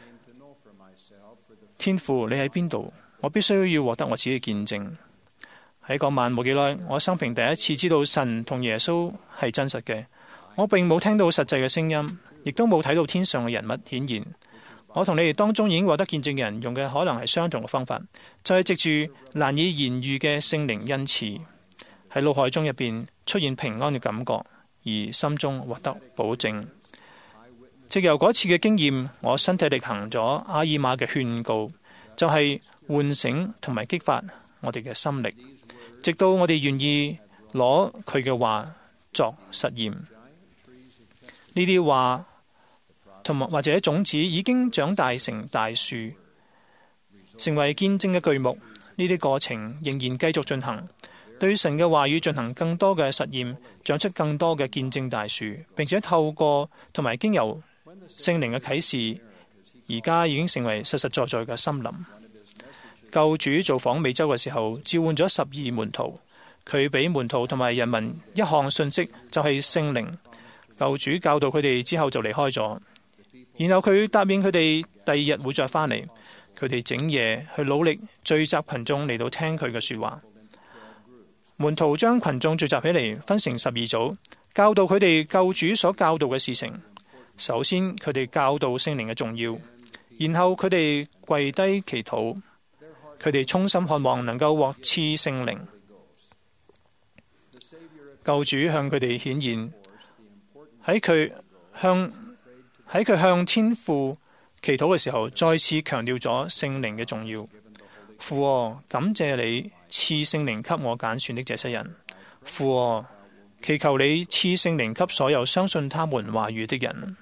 天父，你喺邊度？我必須要獲得我自己嘅見證。喺嗰晚冇幾耐，我生平第一次知道神同耶穌係真實嘅。我並冇聽到實際嘅聲音，亦都冇睇到天上嘅人物顯現。我同你哋當中已經獲得見證嘅人用嘅可能係相同嘅方法，就係藉住難以言喻嘅聖靈恩賜，喺腦海中入邊出現平安嘅感覺，而心中獲得保證。藉由嗰次嘅經驗，我身體力行咗阿爾瑪嘅勸告，就係喚醒同埋激發我哋嘅心力，直到我哋願意攞佢嘅話作實驗。呢啲話同埋或者種子已經長大成大樹，成為見證嘅巨木。呢啲過程仍然繼續進行，對神嘅話語進行更多嘅實驗，長出更多嘅見證大樹，並且透過同埋經由聖靈嘅啟示，而家已經成為實實在在嘅森林。救主造訪美洲嘅時候，召喚咗十二門徒，佢俾門徒同埋人民一項信息，就係聖靈。救主教導佢哋之後就離開咗，然後佢答應佢哋第二日會再返嚟。佢哋整夜去努力聚集群眾嚟到聽佢嘅說話。門徒將群眾聚集起嚟，分成十二組，教導佢哋救主所教導嘅事情。首先，佢哋教導聖靈嘅重要，然後佢哋跪低祈禱。佢哋衷心渴望能夠獲賜聖靈。救主向佢哋顯現，喺佢向喺佢向天父祈禱嘅時候，再次強調咗聖靈嘅重要。父啊，感謝你賜聖靈給我揀選的這些人。父啊，祈求你賜聖靈給所有相信他們話語的人。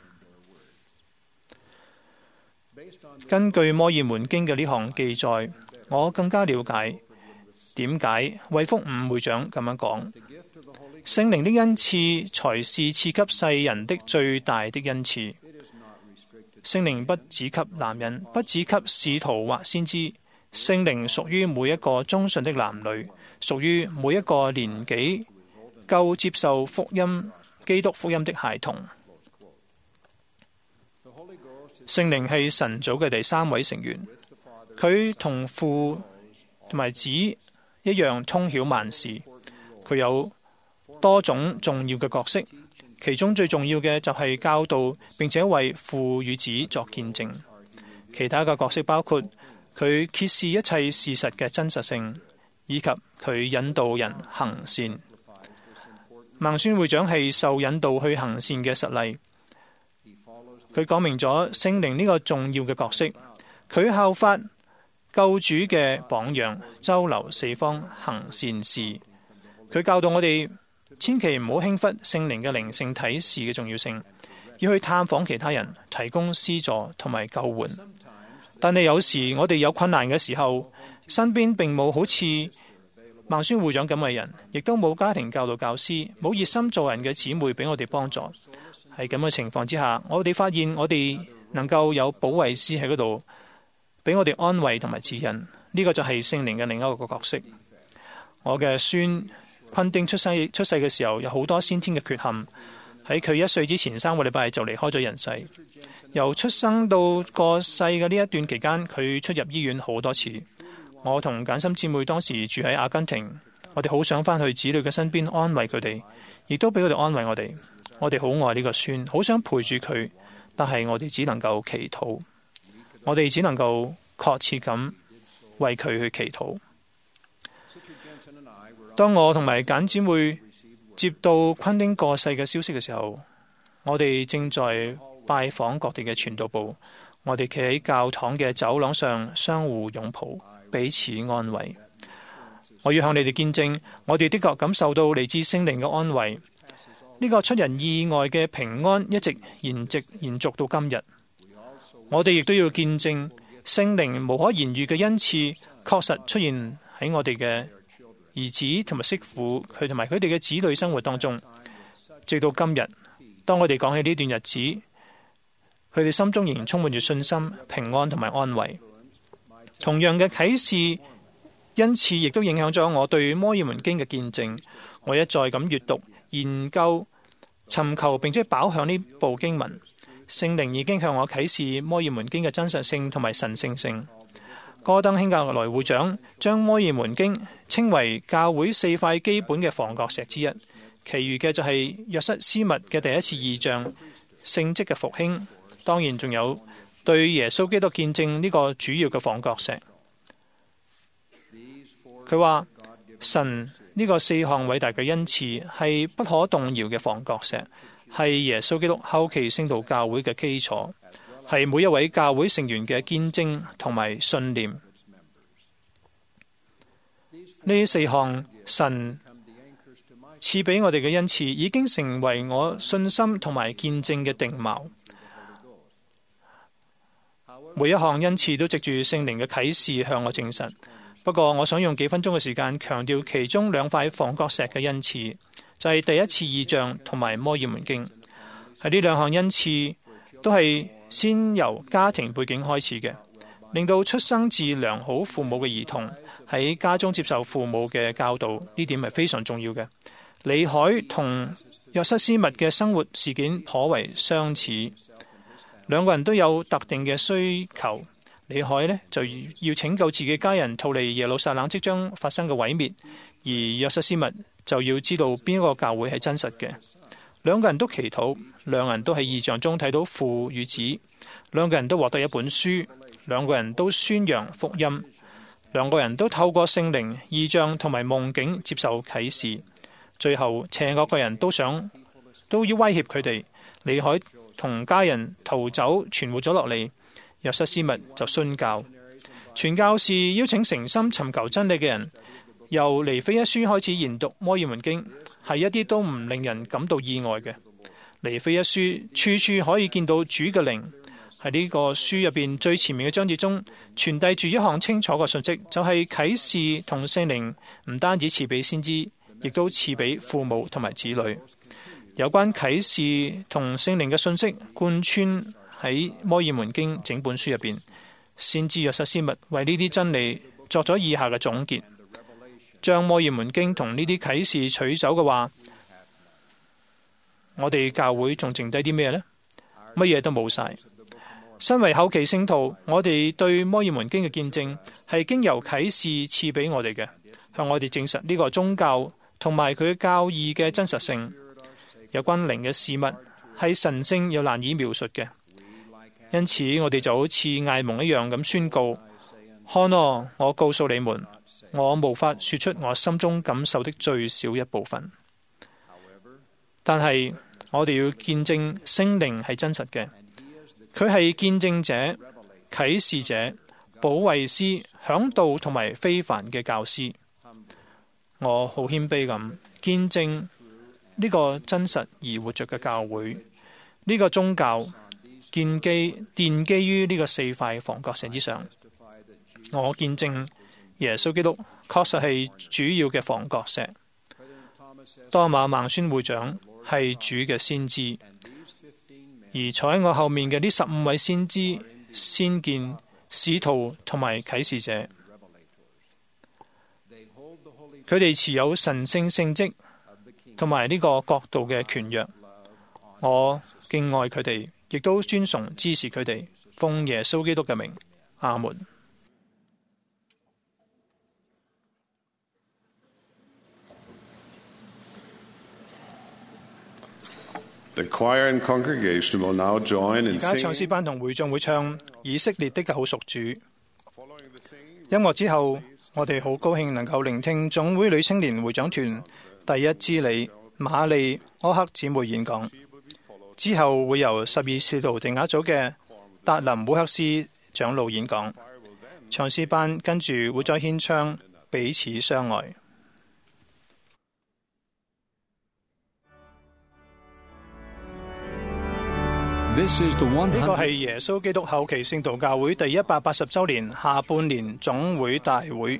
根據摩爾門經嘅呢項記載，我更加了解點解衛福五會長咁樣講：聖靈的恩賜才是賜給世人的最大的恩賜。聖靈不只給男人，不只給使徒或先知，聖靈屬於每一個忠信的男女，屬於每一個年紀夠接受福音、基督福音的孩童。聖靈係神組嘅第三位成員，佢同父同埋子一樣通曉萬事，佢有多種重要嘅角色，其中最重要嘅就係教導並且為父與子作見證。其他嘅角色包括佢揭示一切事實嘅真實性，以及佢引導人行善。孟孫會長係受引導去行善嘅實例。佢講明咗聖靈呢個重要嘅角色，佢效法救主嘅榜樣，周流四方行善事。佢教導我哋千祈唔好輕忽聖靈嘅靈性體示嘅重要性，要去探訪其他人，提供施助同埋救援。但係有時我哋有困難嘅時候，身邊並冇好似孟孫會長咁嘅人，亦都冇家庭教導教師，冇熱心做人嘅姊妹俾我哋幫助。喺咁嘅情況之下，我哋發現我哋能夠有保惠師喺嗰度，俾我哋安慰同埋指引。呢、這個就係聖靈嘅另一個角色。我嘅孫昆丁出生出世嘅時候，有好多先天嘅缺陷。喺佢一歲之前三個禮拜就離開咗人世。由出生到過世嘅呢一段期間，佢出入醫院好多次。我同簡心姊妹當時住喺阿根廷，我哋好想返去子女嘅身邊安慰佢哋，亦都俾佢哋安慰我哋。我哋好愛呢個孫，好想陪住佢，但係我哋只能夠祈禱，我哋只能夠確切咁為佢去祈禱。當我同埋簡姊妹接到昆丁過世嘅消息嘅時候，我哋正在拜訪各地嘅傳道部，我哋企喺教堂嘅走廊上相互擁抱，彼此安慰。我要向你哋見證，我哋的確感受到嚟自聖靈嘅安慰。呢個出人意外嘅平安一直延續延續到今日。我哋亦都要見證聖靈無可言喻嘅恩賜確實出現喺我哋嘅兒子同埋媳婦佢同埋佢哋嘅子女生活當中。直到今日，當我哋講起呢段日子，佢哋心中仍然充滿住信心、平安同埋安慰。同樣嘅啟示恩賜亦都影響咗我對摩爾門經嘅見證。我一再咁閱讀、研究、尋求並且飽享呢部經文。聖靈已經向我啟示摩爾門經嘅真實性同埋神聖性。戈登興格萊會長將摩爾門經稱為教會四塊基本嘅房角石之一，其餘嘅就係約瑟斯密嘅第一次異象、聖蹟嘅復興，當然仲有對耶穌基督見證呢個主要嘅房角石。佢話神呢個四項偉大嘅恩賜係不可動搖嘅房角石，係耶穌基督後期聖道教會嘅基礎，係每一位教會成員嘅見證同埋信念。呢四項神賜俾我哋嘅恩賜已經成為我信心同埋見證嘅定錨。每一項恩賜都藉住聖靈嘅啟示向我證實。不過我想用幾分鐘嘅時間強調其中兩塊房角石嘅恩賜，就係第一次異象同埋摩爾門經。喺呢兩項恩賜都係先由家庭背景開始嘅，令到出生自良好父母嘅兒童喺家中接受父母嘅教導，呢點係非常重要嘅。李海同約瑟斯密嘅生活事件頗為相似，兩個人都有特定嘅需求。李海呢就要拯救自己家人逃離耶路撒冷即將發生嘅毀滅，而約瑟斯密就要知道邊一個教會係真實嘅。兩個人都祈禱，兩個人都喺異象中睇到父與子，兩個人都獲得一本書，兩個人都宣揚福音，兩個人都透過聖靈、異象同埋夢境接受啟示。最後邪惡嘅人都想都要威脅佢哋。李海同家人逃走存活咗落嚟。 約瑟斯密就殉教。傳教士邀請誠心尋求真理嘅人，由尼非一書開始研讀摩爾門經，係一啲都唔令人感到意外嘅。尼非一書處處可以見到主嘅靈。喺呢個書入邊最前面嘅章節中，傳遞住一項清楚嘅信息，就係、是、啟示同聖靈唔單止賜俾先知，亦都賜俾父母同埋子女。有關啟示同聖靈嘅信息貫穿喺摩爾門經整本書入邊。先知約瑟斯密為呢啲真理作咗以下嘅總結：將摩爾門經同呢啲啟示取走嘅話，我哋教會仲剩低啲咩呢？乜嘢都冇晒。身為後期聖徒，我哋對摩爾門經嘅見證係經由啟示賜俾我哋嘅，向我哋證實呢個宗教同埋佢嘅教義嘅真實性。有關靈嘅事物係神聖又難以描述嘅，因此我哋就好似艾蒙一樣咁宣告：看啊，我告訴你們，我無法說出我心中感受的最少一部分。但係我哋要見證聖靈係真實嘅。佢係見證者、啟示者、保惠師、嚮導同埋非凡嘅教師。我好謙卑咁見證呢個真實而活着嘅教會，呢、這個宗教建基奠基於呢個四塊房角石之上。我見證耶穌基督確實係主要嘅房角石。多馬孟孫會長係主嘅先知。而坐喺我後面嘅呢十五位先知、先見、使徒同埋啟示者，佢哋持有神聖聖職同埋呢個國度嘅權約。我敬愛佢哋，亦都尊崇支持佢哋。奉耶穌基督嘅名，阿門。 The choir and congregation will now join in 而家唱詩班同會眾會唱以色列的救贖主。音樂之後，我哋好高興能夠聆聽總會女青年會長團第一支理瑪麗柯克姊妹演講。之後會由十二使徒定額組嘅達林烏克斯長老演講。唱詩班跟住會再獻唱彼此相愛。 呢個係耶穌基督後期聖道教會第一百八十週年下半年總會大會。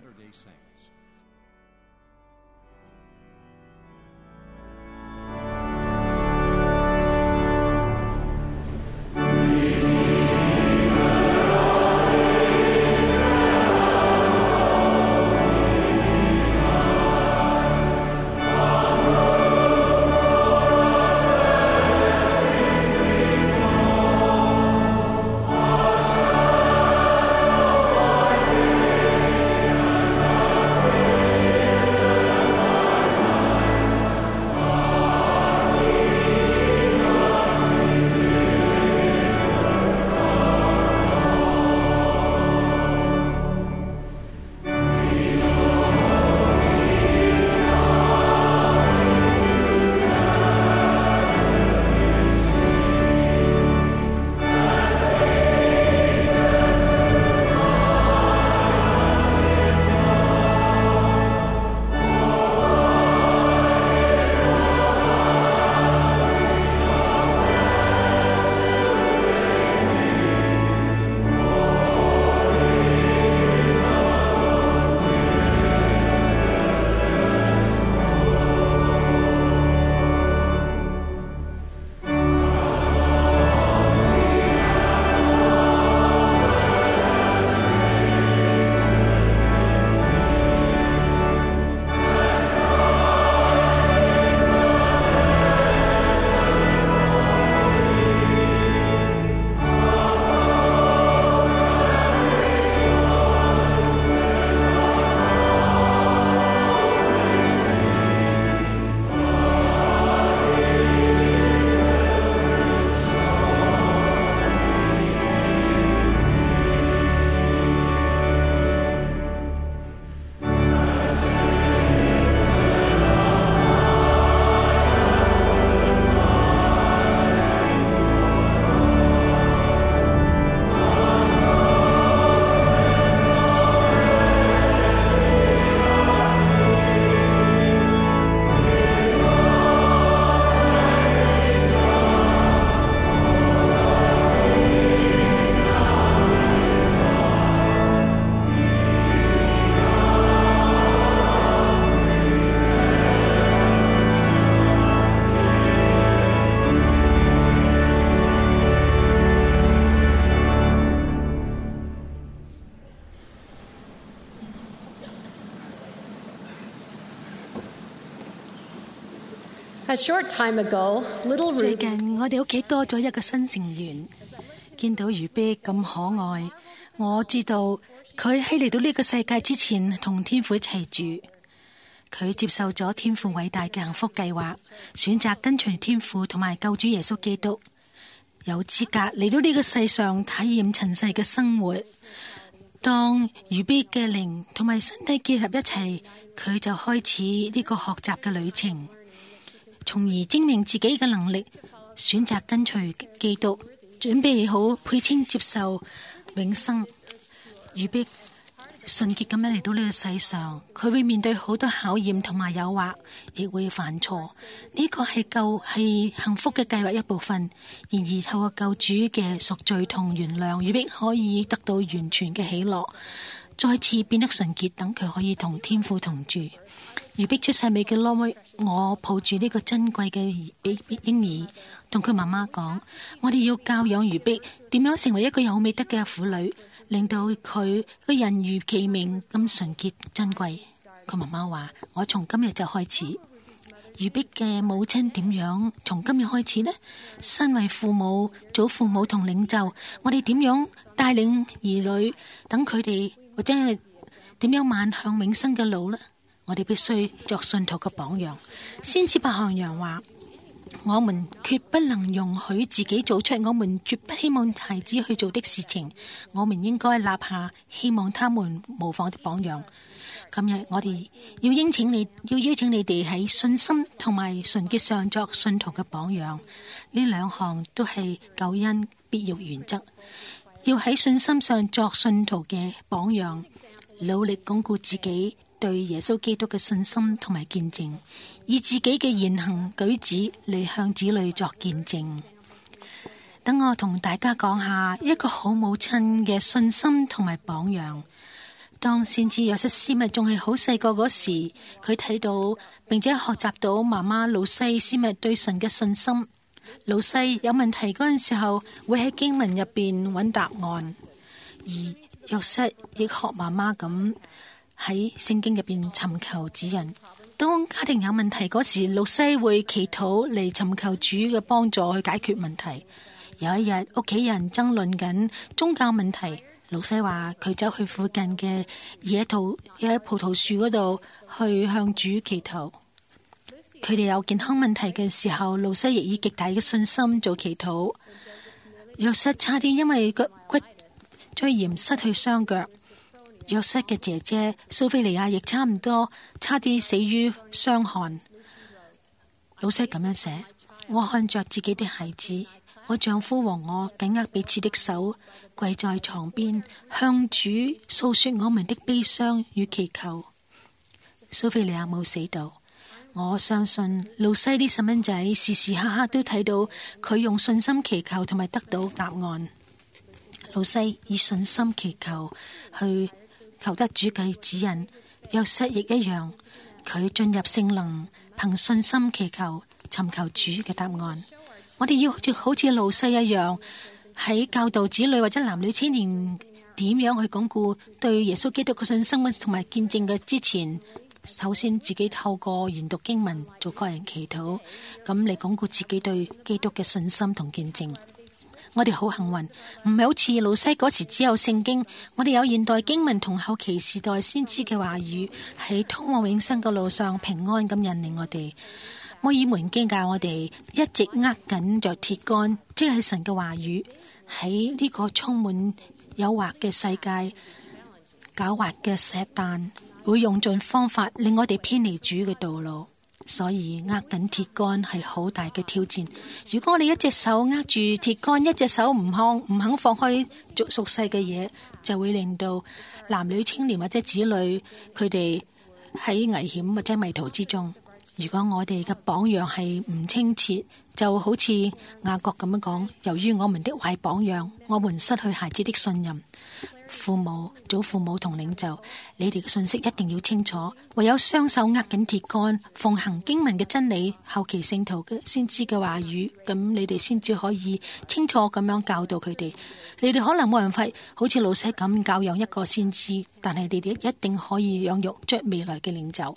A short time ago, little 最 Ruby 近我哋屋企多咗一個新成員，見到如碧咁可愛，我知道佢喺嚟到呢個世界之前同天父一齊住，佢接受咗天父偉大嘅幸福計劃，選擇跟隨天父同埋救主耶穌基督，有資格嚟到呢個世上體驗塵世嘅生活。當如碧嘅靈同埋身體結合一齊，佢就開始呢個學習嘅旅程，從而證明自己嘅能力，選擇跟隨基督，準備好配稱接受永生。如碧純潔咁樣嚟到呢個世上，佢會面對好多考驗同埋誘惑，亦會犯錯。呢個係救係幸福嘅計劃一部分。然而透過救主嘅贖罪同原諒，如碧可以得到完全嘅喜樂，再次變得純潔，等佢可以同天父同住。如碧出世未嘅耐，我抱住呢個珍貴嘅嬰兒，同佢媽媽講：我哋要教養如碧點樣成為一個有美德嘅婦女，令到佢個人如其名咁純潔珍貴。佢媽媽話：我從今日就開始。如碧嘅母親點樣從今日開始呢？身為父母、祖父母同領袖，我哋點樣帶領兒女，等佢哋或者係點樣邁向永生嘅路呢？我哋必須作信徒嘅榜樣。先知白航陽話：我們決不能容許自己做出我們絕不希望孩子去做的事情，我們應該立下希望他們模仿的榜樣。今日我哋要邀請你，要邀請你哋喺信心同埋純潔上作信徒嘅榜樣。呢兩項都係救恩必要原則。要喺信心上作信徒嘅榜樣，努力鞏固自己對耶穌基督嘅信心同埋見證，以自己嘅言行舉止嚟向子女作見證。等我同大家講下一個好母親嘅信心同埋榜樣。當先知約瑟斯密仲係好細個嗰時，佢睇到並且學習到媽媽路西斯密對神嘅信心。路西有問題嗰陣時候，會喺經文入邊揾答案，而約瑟亦學媽媽咁喺聖經入邊尋求指引。當家庭有問題嗰時，路西會祈禱嚟尋求主嘅幫助去解決問題。有一日，屋企人爭論緊宗教問題，路西話佢走去附近嘅野桃野葡萄樹嗰度去向主祈禱。佢哋有健康問題嘅時候，路西亦以極大嘅信心做祈禱。約瑟差啲因為骨骨椎炎失去雙腳，約瑟嘅姐姐蘇菲利亞亦差唔多差啲死於傷寒。路西咁樣寫：我看着自己的孩子，我丈夫和我緊握彼此的手，跪在床邊，向主訴說我們的悲傷與祈求。蘇菲利亞冇死到，我相信路西啲細蚊仔時時刻刻都睇到佢用信心祈求同埋得到答案。路西以信心祈求去求得主嘅指引，約瑟亦一樣，佢進入聖靈，憑信心祈求尋求主嘅答案。我哋要好似路西一樣，喺教導子女或者男女青年點樣去鞏固對耶穌基督嘅信心同埋見證嘅之前，首先自己透過研讀經文做個人祈禱，咁嚟鞏固自己對基督嘅信心同見證。我哋好幸運，唔係好似路西嗰時只有聖經，我哋有現代經文同後期時代先知嘅話語，喺通往永生嘅路上平安咁引領我哋。摩爾門經教我哋一直握緊着鐵桿，即係神嘅話語，喺呢個充滿誘惑嘅世界，狡猾嘅撒旦會用盡方法令我哋偏離主嘅道路，所以握緊鐵桿係好大嘅挑戰。如果我哋一隻手握住鐵桿，一隻手唔肯唔肯放開俗世嘅嘢，就會令到男女青年或者子女佢哋喺危險或者迷途之中。如果我哋嘅榜樣係唔清澈，就好似雅各咁樣講，由於我們的壞榜樣，我們失去孩子的信任。父母、祖父母同領袖，你哋嘅信息一定要清楚。唯有雙手握緊鐵桿，奉行經文嘅真理，後期聖徒嘅先知嘅話語，咁你哋先至可以清楚咁樣教導佢哋。你哋可能冇辦法好似老師咁教養一個先知，但係你哋一定可以養育出未來嘅領袖。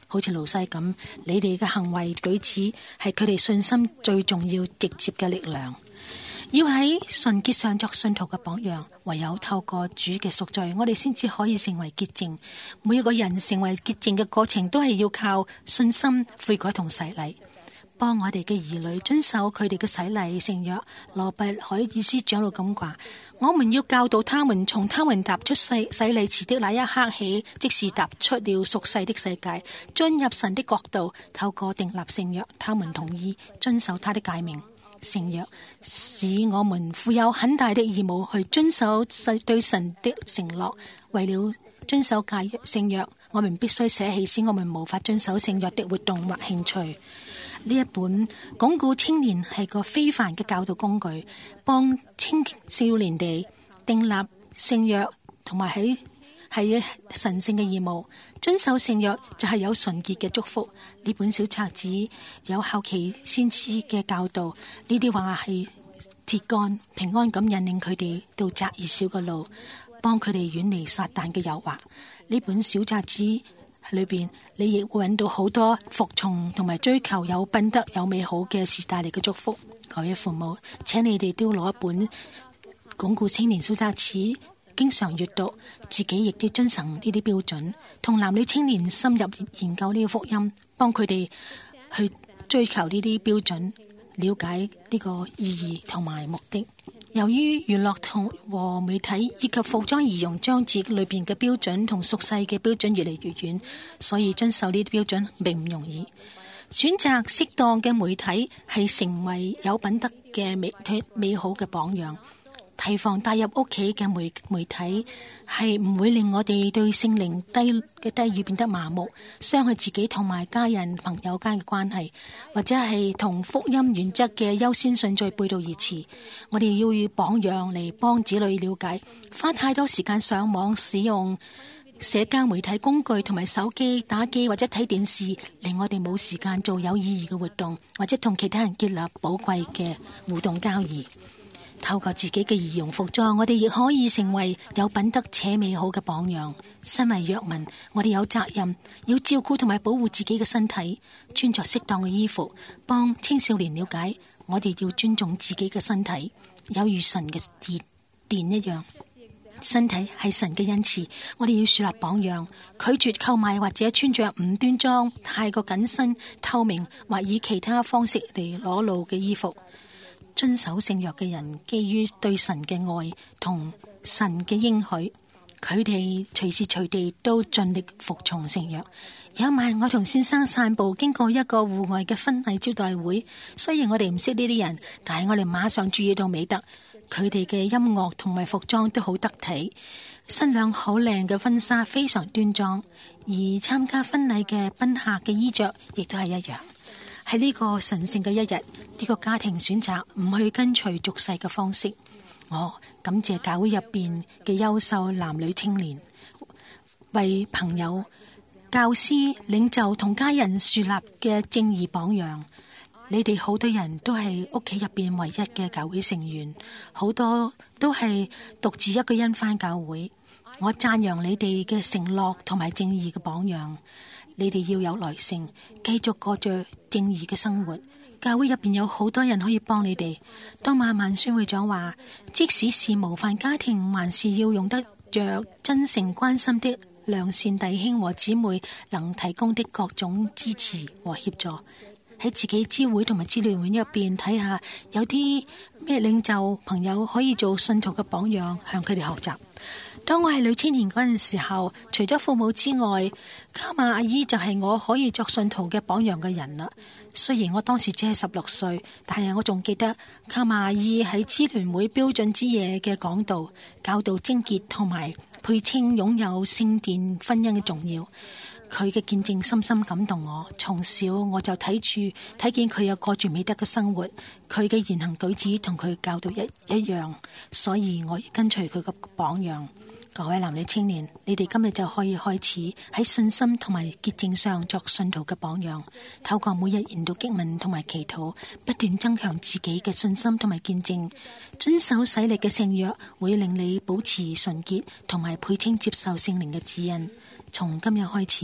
好似路西咁，你哋嘅行為舉止係佢哋信心最重要直接嘅力量。要喺純潔上作信徒嘅榜樣，唯有透過主嘅贖罪，我哋先至可以成為潔淨。每一個人成為潔淨嘅過程，都係要靠信心、悔改同洗禮。幫我哋嘅兒女遵守佢哋嘅洗禮聖約。羅伯海爾斯長老咁話：我們要教導他們，從他們踏出洗洗禮池的那一刻起，即是踏出了屬世的世界，進入神的國度。透過訂立聖約，他們同意遵守他的誡命。聖約使我們負有很大的義務去遵守對神的承諾。為了遵守誡約聖約，我們必須捨棄使我們無法遵守聖約的活動或興趣。呢一本鞏固青年係個非凡嘅教導工具，幫青少年哋訂立聖約，同埋喺係神聖嘅義務。遵守聖約就係有純潔嘅祝福。呢本小冊子有後期先知嘅教導，呢啲話係鐵桿平安咁引領佢哋到窄而小嘅路，幫佢哋遠離撒旦嘅誘惑。呢本小冊子裏邊，你亦會揾到好多服從同埋追求有品德、有美好嘅事帶嚟嘅祝福。各位父母，請你哋都攞一本鞏固青年小冊子，經常閱讀，自己亦都遵守呢啲標準，同男女青年深入研究呢個福音，幫佢哋去追求呢啲標準，了解呢個意義同埋目的。由於娛樂同和媒體以及服裝儀容裝置裏邊嘅標準同俗世嘅標準越嚟越遠，所以遵守呢啲標準並唔容易。選擇適當嘅媒體係成為有品德嘅美美好嘅榜樣。提防帶入屋企嘅媒媒體係唔會令我哋對聖靈低嘅低語變得麻木，傷害自己同埋家人朋友間嘅關係，或者係同福音原則嘅優先順序背道而馳。我哋要以榜樣嚟幫子女了解，花太多時間上網使用社交媒體工具同埋手機打機或者睇電視，令我哋冇時間做有意義嘅活動，或者同其他人建立寶貴嘅互動交誼。透過自己嘅儀容服裝，我哋亦可以成為有品德且美好嘅榜樣。身為約民，我哋有責任要照顧同埋保護自己嘅身體，穿着適當嘅衣服，幫青少年了解我哋要尊重自己嘅身體，有如神嘅殿殿一樣。身體係神嘅恩賜，我哋要樹立榜樣，拒絕購買或者穿着唔端莊、太過緊身、透明或以其他方式嚟裸露嘅衣服。遵守聖約嘅人，基於對神嘅愛同神嘅應許，佢哋隨時隨地都盡力服從聖約。有一晚，我同先生散步，經過一個戶外嘅婚禮招待會。雖然我哋唔識呢啲人，但係我哋馬上注意到美德。佢哋嘅音樂同埋服裝都好得體，新娘好靚嘅婚紗，非常端莊，而參加婚禮嘅賓客嘅衣着亦都係一樣。喺呢個神聖嘅一日，呢個家庭選擇唔去跟隨俗世嘅方式。我感謝教會入邊嘅優秀男女青年，為朋友、教師、領袖同家人樹立嘅正義榜樣。你哋好多人都係屋企入邊唯一嘅教會成員，好多都係獨自一個人返教會。我讚揚你哋嘅承諾同埋正義嘅榜樣。你哋要有耐性，繼續過着正義嘅生活。教會入邊有好多人可以幫你哋。當晚晚宣會長話，即使是模範家庭，還是要用得着真誠關心的良善弟兄和姊妹能提供的各種支持和協助。喺自己支會同埋支聯會入邊睇下，有啲咩領袖朋友可以做信徒嘅榜樣，向佢哋學習。當我係女青年嗰陣時候，除咗父母之外，卡瑪阿姨就係我可以作信徒嘅榜樣嘅人啦。雖然我當時只係十六歲，但係我仲記得卡瑪阿姨喺支聯會標準之夜嘅講道，教導貞潔同埋配稱擁有聖殿婚姻嘅重要。佢嘅見證深深感動我，從小我就睇住睇見佢有過住美德嘅生活，佢嘅言行舉止同佢教導一一樣，所以我跟隨佢嘅榜樣。各位男女青年，你哋今日就可以開始喺信心同埋潔淨上作信徒嘅榜樣，透過每日研讀經文同埋祈禱，不斷增強自己嘅信心同埋見證。遵守洗禮嘅聖約，會令你保持純潔同埋配稱接受聖靈嘅指引。從今日開始，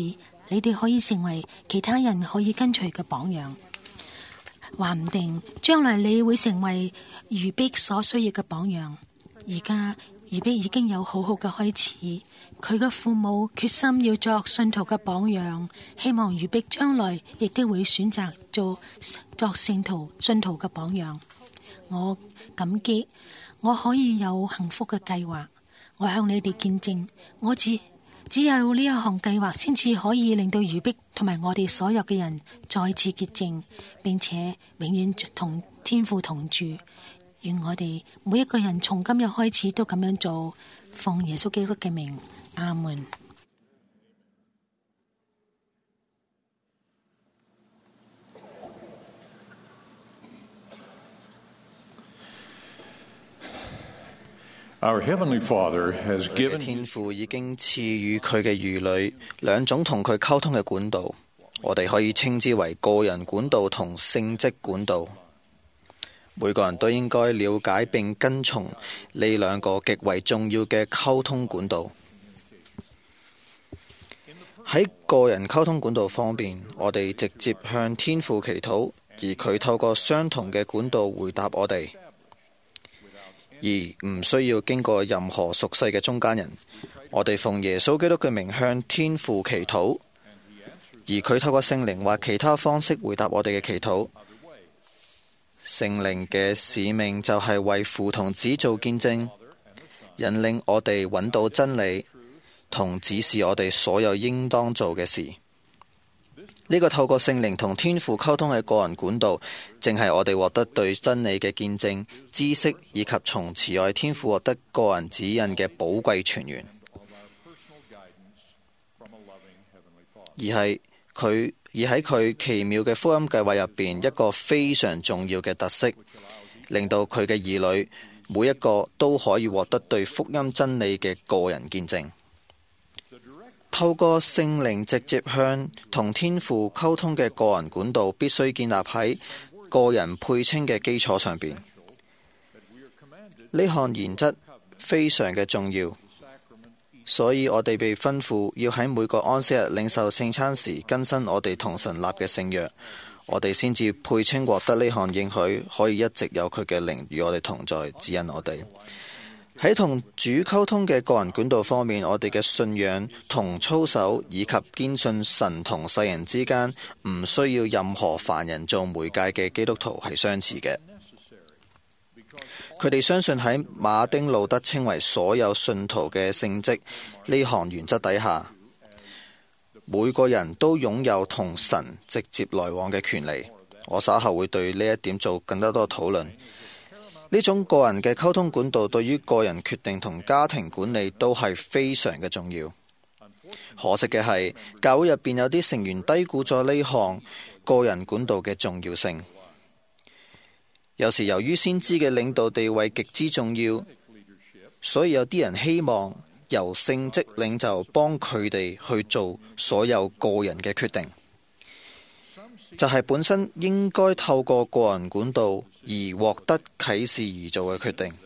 你哋可以成為其他人可以跟隨嘅榜樣。話唔定將來你會成為余碧所需要嘅榜樣。而家余碧已經有好好嘅開始，佢嘅父母決心要作信徒嘅榜樣，希望余碧將來亦都會選擇做作聖徒信徒嘅榜樣。我感激我可以有幸福嘅計劃，我向你哋見證，我只只有呢一項計劃先至可以令到余碧同埋我哋所有嘅人再次潔淨，並且永遠同天父同住。願我哋每一個人從今日開始都咁樣做，奉耶穌基督嘅名，阿門。 Our Heavenly Father has given 天父已經賜予佢嘅兒女兩種同佢溝通嘅管道，我哋可以稱之為個人管道同聖職管道。每個人都應該了解並跟從呢兩個極為重要嘅溝通管道。喺個人溝通管道方面，我哋直接向天父祈禱，而佢透過相同嘅管道回答我哋，而唔需要經過任何俗世嘅中間人。我哋奉耶穌基督嘅名向天父祈禱，而佢透過聖靈或其他方式回答我哋嘅祈禱。聖靈嘅使命就係為父同子做見證，引領我哋揾到真理，同指示我哋所有應當做嘅事。呢、這個透過聖靈同天父溝通嘅個人管道，正係我哋獲得對真理嘅見證、知識以及從慈愛天父獲得個人指引嘅寶貴泉源。而係佢。而喺佢奇妙嘅福音計劃入邊，一個非常重要嘅特色，令到佢嘅兒女每一個都可以獲得對福音真理嘅個人見證。透過聖靈直接向同天父溝通嘅個人管道，必須建立喺個人配稱嘅基礎上邊。呢項原則非常嘅重要。所以我哋被吩咐要喺每個安息日領受聖餐時更新我哋同神立嘅聖約，我哋先至配稱獲得呢項應許，可以一直有佢嘅靈與我哋同在，指引我哋。喺同主溝通嘅個人管道方面，我哋嘅信仰同操守以及堅信神同世人之間唔需要任何凡人做媒介嘅基督徒係相似嘅。佢哋相信喺馬丁路德稱為所有信徒嘅聖職呢項原則底下，每個人都擁有同神直接來往嘅權利。我稍後會對呢一點做更加多討論。呢種個人嘅溝通管道對於個人決定同家庭管理都係非常嘅重要。可惜嘅係，教會入邊有啲成員低估咗呢項個人管道嘅重要性。有時由於先知嘅領導地位極之重要，所以有啲人希望由聖職領袖幫佢哋去做所有個人嘅決定，就係本身應該透過個人管道而獲得啟示而做嘅決定。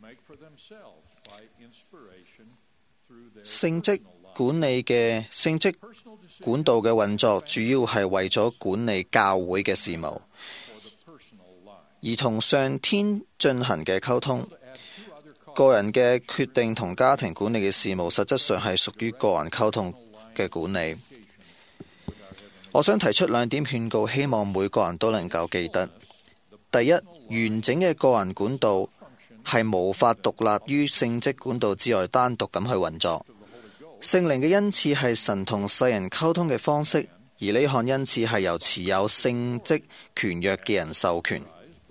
聖職管理嘅聖職管道嘅運作，主要係為咗管理教會嘅事務。而同上天進行嘅溝通，個人嘅決定同家庭管理嘅事務，實質上係屬於個人溝通嘅管理。我想提出兩點勸告，希望每個人都能夠記得。第一，完整嘅個人管道係無法獨立於聖職管道之外單獨咁去運作。聖靈嘅恩賜係神同世人溝通嘅方式，而呢項恩賜係由持有聖職權約嘅人授權。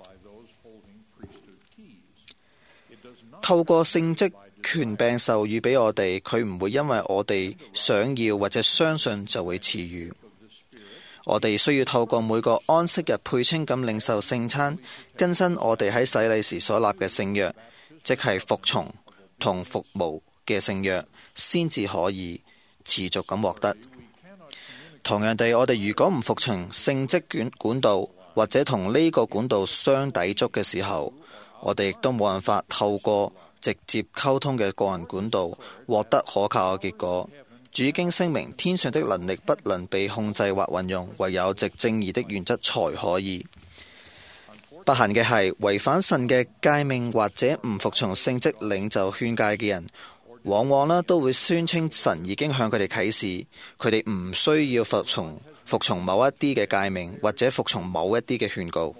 透過聖職權柄授予俾我哋，佢唔會因為我哋想要或者相信就會賜予。我哋需要透過每個安息日配稱咁領受聖餐，更新我哋喺洗禮時所立嘅聖約，即係服從同服務嘅聖約，先至可以持續咁獲得。同樣地，我哋如果唔服從聖職管道，或者同呢個管道相抵觸嘅時候，我哋亦都冇辦法透過直接溝通嘅個人管道獲得可靠嘅結果， 主已經聲明，天上的能力不能被控制或運用，唯有藉正義的原則才可以。不幸嘅係，違反神嘅誡命或者唔服從聖職領袖勸誡嘅人，往往呢都會宣稱神已經向佢哋啟示，佢哋唔需要服從服從某一啲嘅誡命，或者服從某一啲嘅勸告。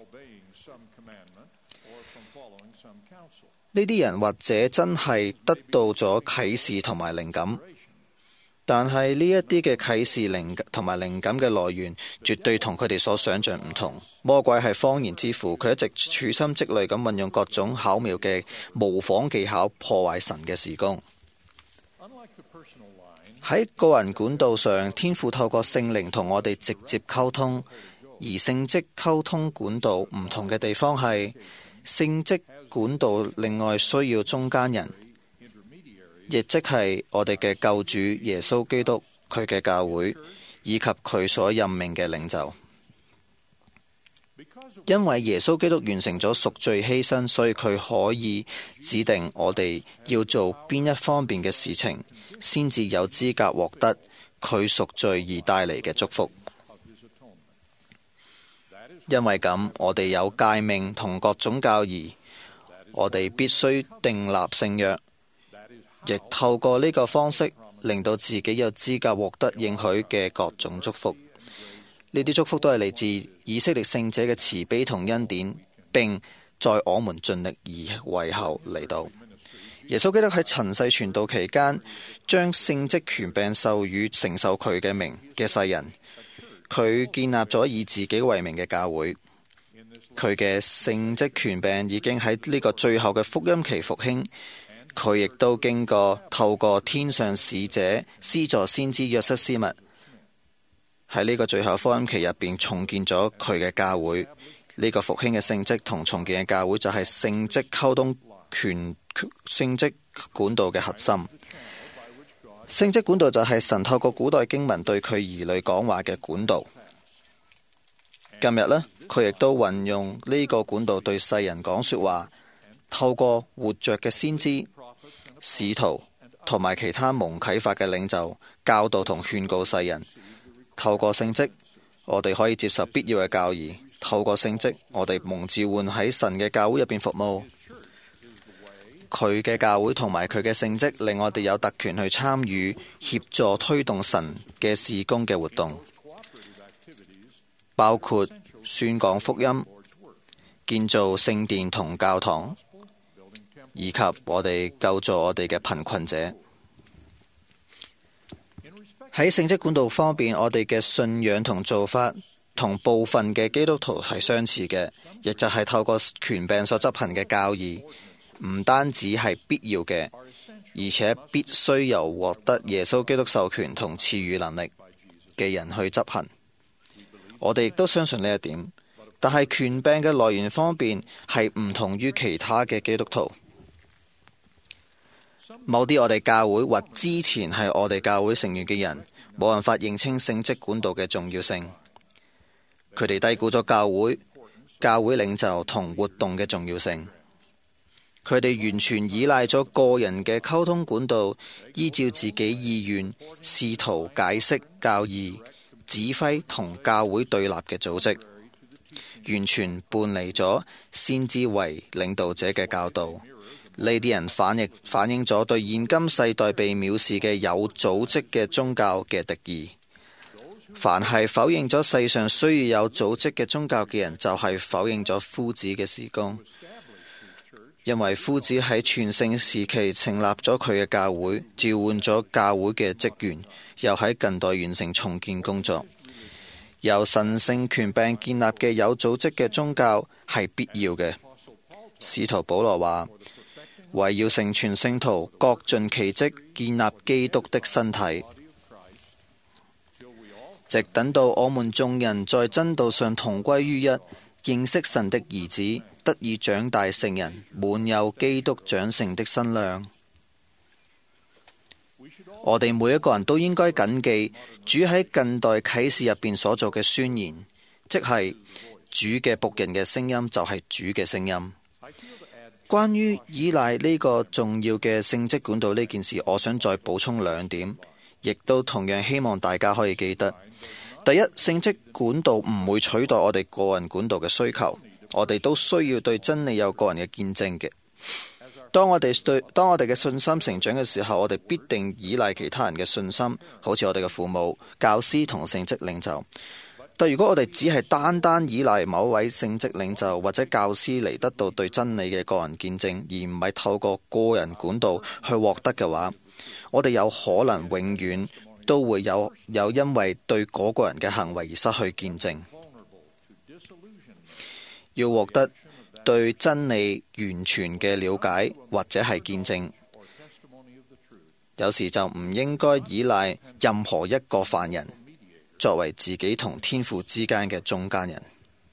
呢啲人或者真係得到咗啟示同埋靈感，但係呢一啲嘅啟示靈同埋靈感嘅來源，絕對同佢哋所想象唔同。魔鬼係謊言之父，佢一直處心積慮咁運用各種巧妙嘅模仿技巧，破壞神嘅事工。喺個人管道上，天父透過聖靈同我哋直接溝通，而聖職溝通管道唔同嘅地方係，聖職管道另外需要中間人，亦即係我哋嘅救主耶穌基督，佢嘅教會以及佢所任命嘅領袖。因為耶穌基督完成咗贖罪犧牲，所以佢可以指定我哋要做邊一方面嘅事情，先至有資格獲得佢贖罪而帶嚟嘅祝福。因為咁，我哋有誡命同各種教義，我哋必須訂立聖約，亦透過呢個方式令到自己有資格獲得應許嘅各種祝福。呢啲祝福都係嚟自以色列聖者嘅慈悲同恩典，並在我們盡力而為後嚟到。耶穌基督喺塵世傳道期間，將聖職權柄授予承受佢嘅名嘅世人。佢建立咗以自己為名嘅教會，佢嘅聖職權柄已經喺呢個最後嘅福音期復興。佢亦都經過透過天上使者施助先知約瑟斯密，喺呢個最後福音期入邊重建咗佢嘅教會。呢、這個復興嘅聖職同重建嘅教會就係聖職溝通權聖職管道嘅核心。聖職管道就係神透過古代經文對佢兒女講話嘅管道。今日呢，佢亦都運用呢個管道對世人講說話，透過活着嘅先知、使徒同埋其他蒙啟發嘅領袖教導同勸告世人。透過聖職，我哋可以接受必要嘅教義；透過聖職，我哋蒙召喚喺神嘅教會入邊服務。佢嘅教會同埋佢嘅聖職令我哋有特權去參與協助推動神嘅事工嘅活動，包括宣講福音、建造聖殿同教堂，以及我哋救助我哋嘅貧困者。喺聖職管道方面，我哋嘅信仰同做法同部分嘅基督徒係相似嘅，亦就係透過權柄所執行嘅教義，唔單止係必要嘅，而且必須由獲得耶穌基督授權同賜予能力嘅人去執行。我哋亦都相信呢一點，但係權柄嘅來源方面係唔同於其他嘅基督徒。某啲我哋教會或之前係我哋教會成員嘅人，冇辦法認清聖職管道嘅重要性。佢哋低估咗教會、教會領袖同活動嘅重要性。佢哋完全依賴咗個人嘅溝通管道，依照自己意願試圖解釋教義、指揮同教會對立嘅組織，完全叛離咗先知為領導者嘅教導。呢啲人反映反映咗對現今世代被藐視嘅有組織嘅宗教嘅敵意。凡係否認咗世上需要有組織嘅宗教嘅人，就係否認咗夫子嘅事工。因為夫子喺全盛時期成立咗佢嘅教會，召喚咗教會嘅職員，又喺近代完成重建工作。由神聖權柄建立嘅有組織嘅宗教係必要嘅。使徒保羅話：為要成全聖徒，各盡其職，建立基督的身體，直等到我們眾人在真道上同歸於一，認識神的兒子，得以長大成人，滿有基督長成的身量。我哋每一個人都應該謹記主喺近代啟示入邊所做嘅宣言，即係主嘅僕人嘅聲音就係主嘅聲音。關於依賴呢個重要嘅聖職管道呢件事，我想再補充兩點， 亦都同樣希望大家可以記得。第一，聖職管道唔會取代我哋個人管道嘅需求，我哋都需要對真理有個人嘅見證嘅。當我哋對當我哋嘅信心成長嘅時候，我哋必定依賴其他人嘅信心，好似我哋嘅父母、教師同聖職領袖。但如果我哋只係單單依賴某位聖職領袖或者教師嚟得到對真理嘅個人見證，而唔係透過個人管道去獲得嘅話，我哋有可能永遠都會有有因為對嗰個人嘅行為而失去見證。要獲得對真理完全嘅了解或者係見證，有時就唔應該依賴任何一個犯人作為自己同天父之間嘅中間人。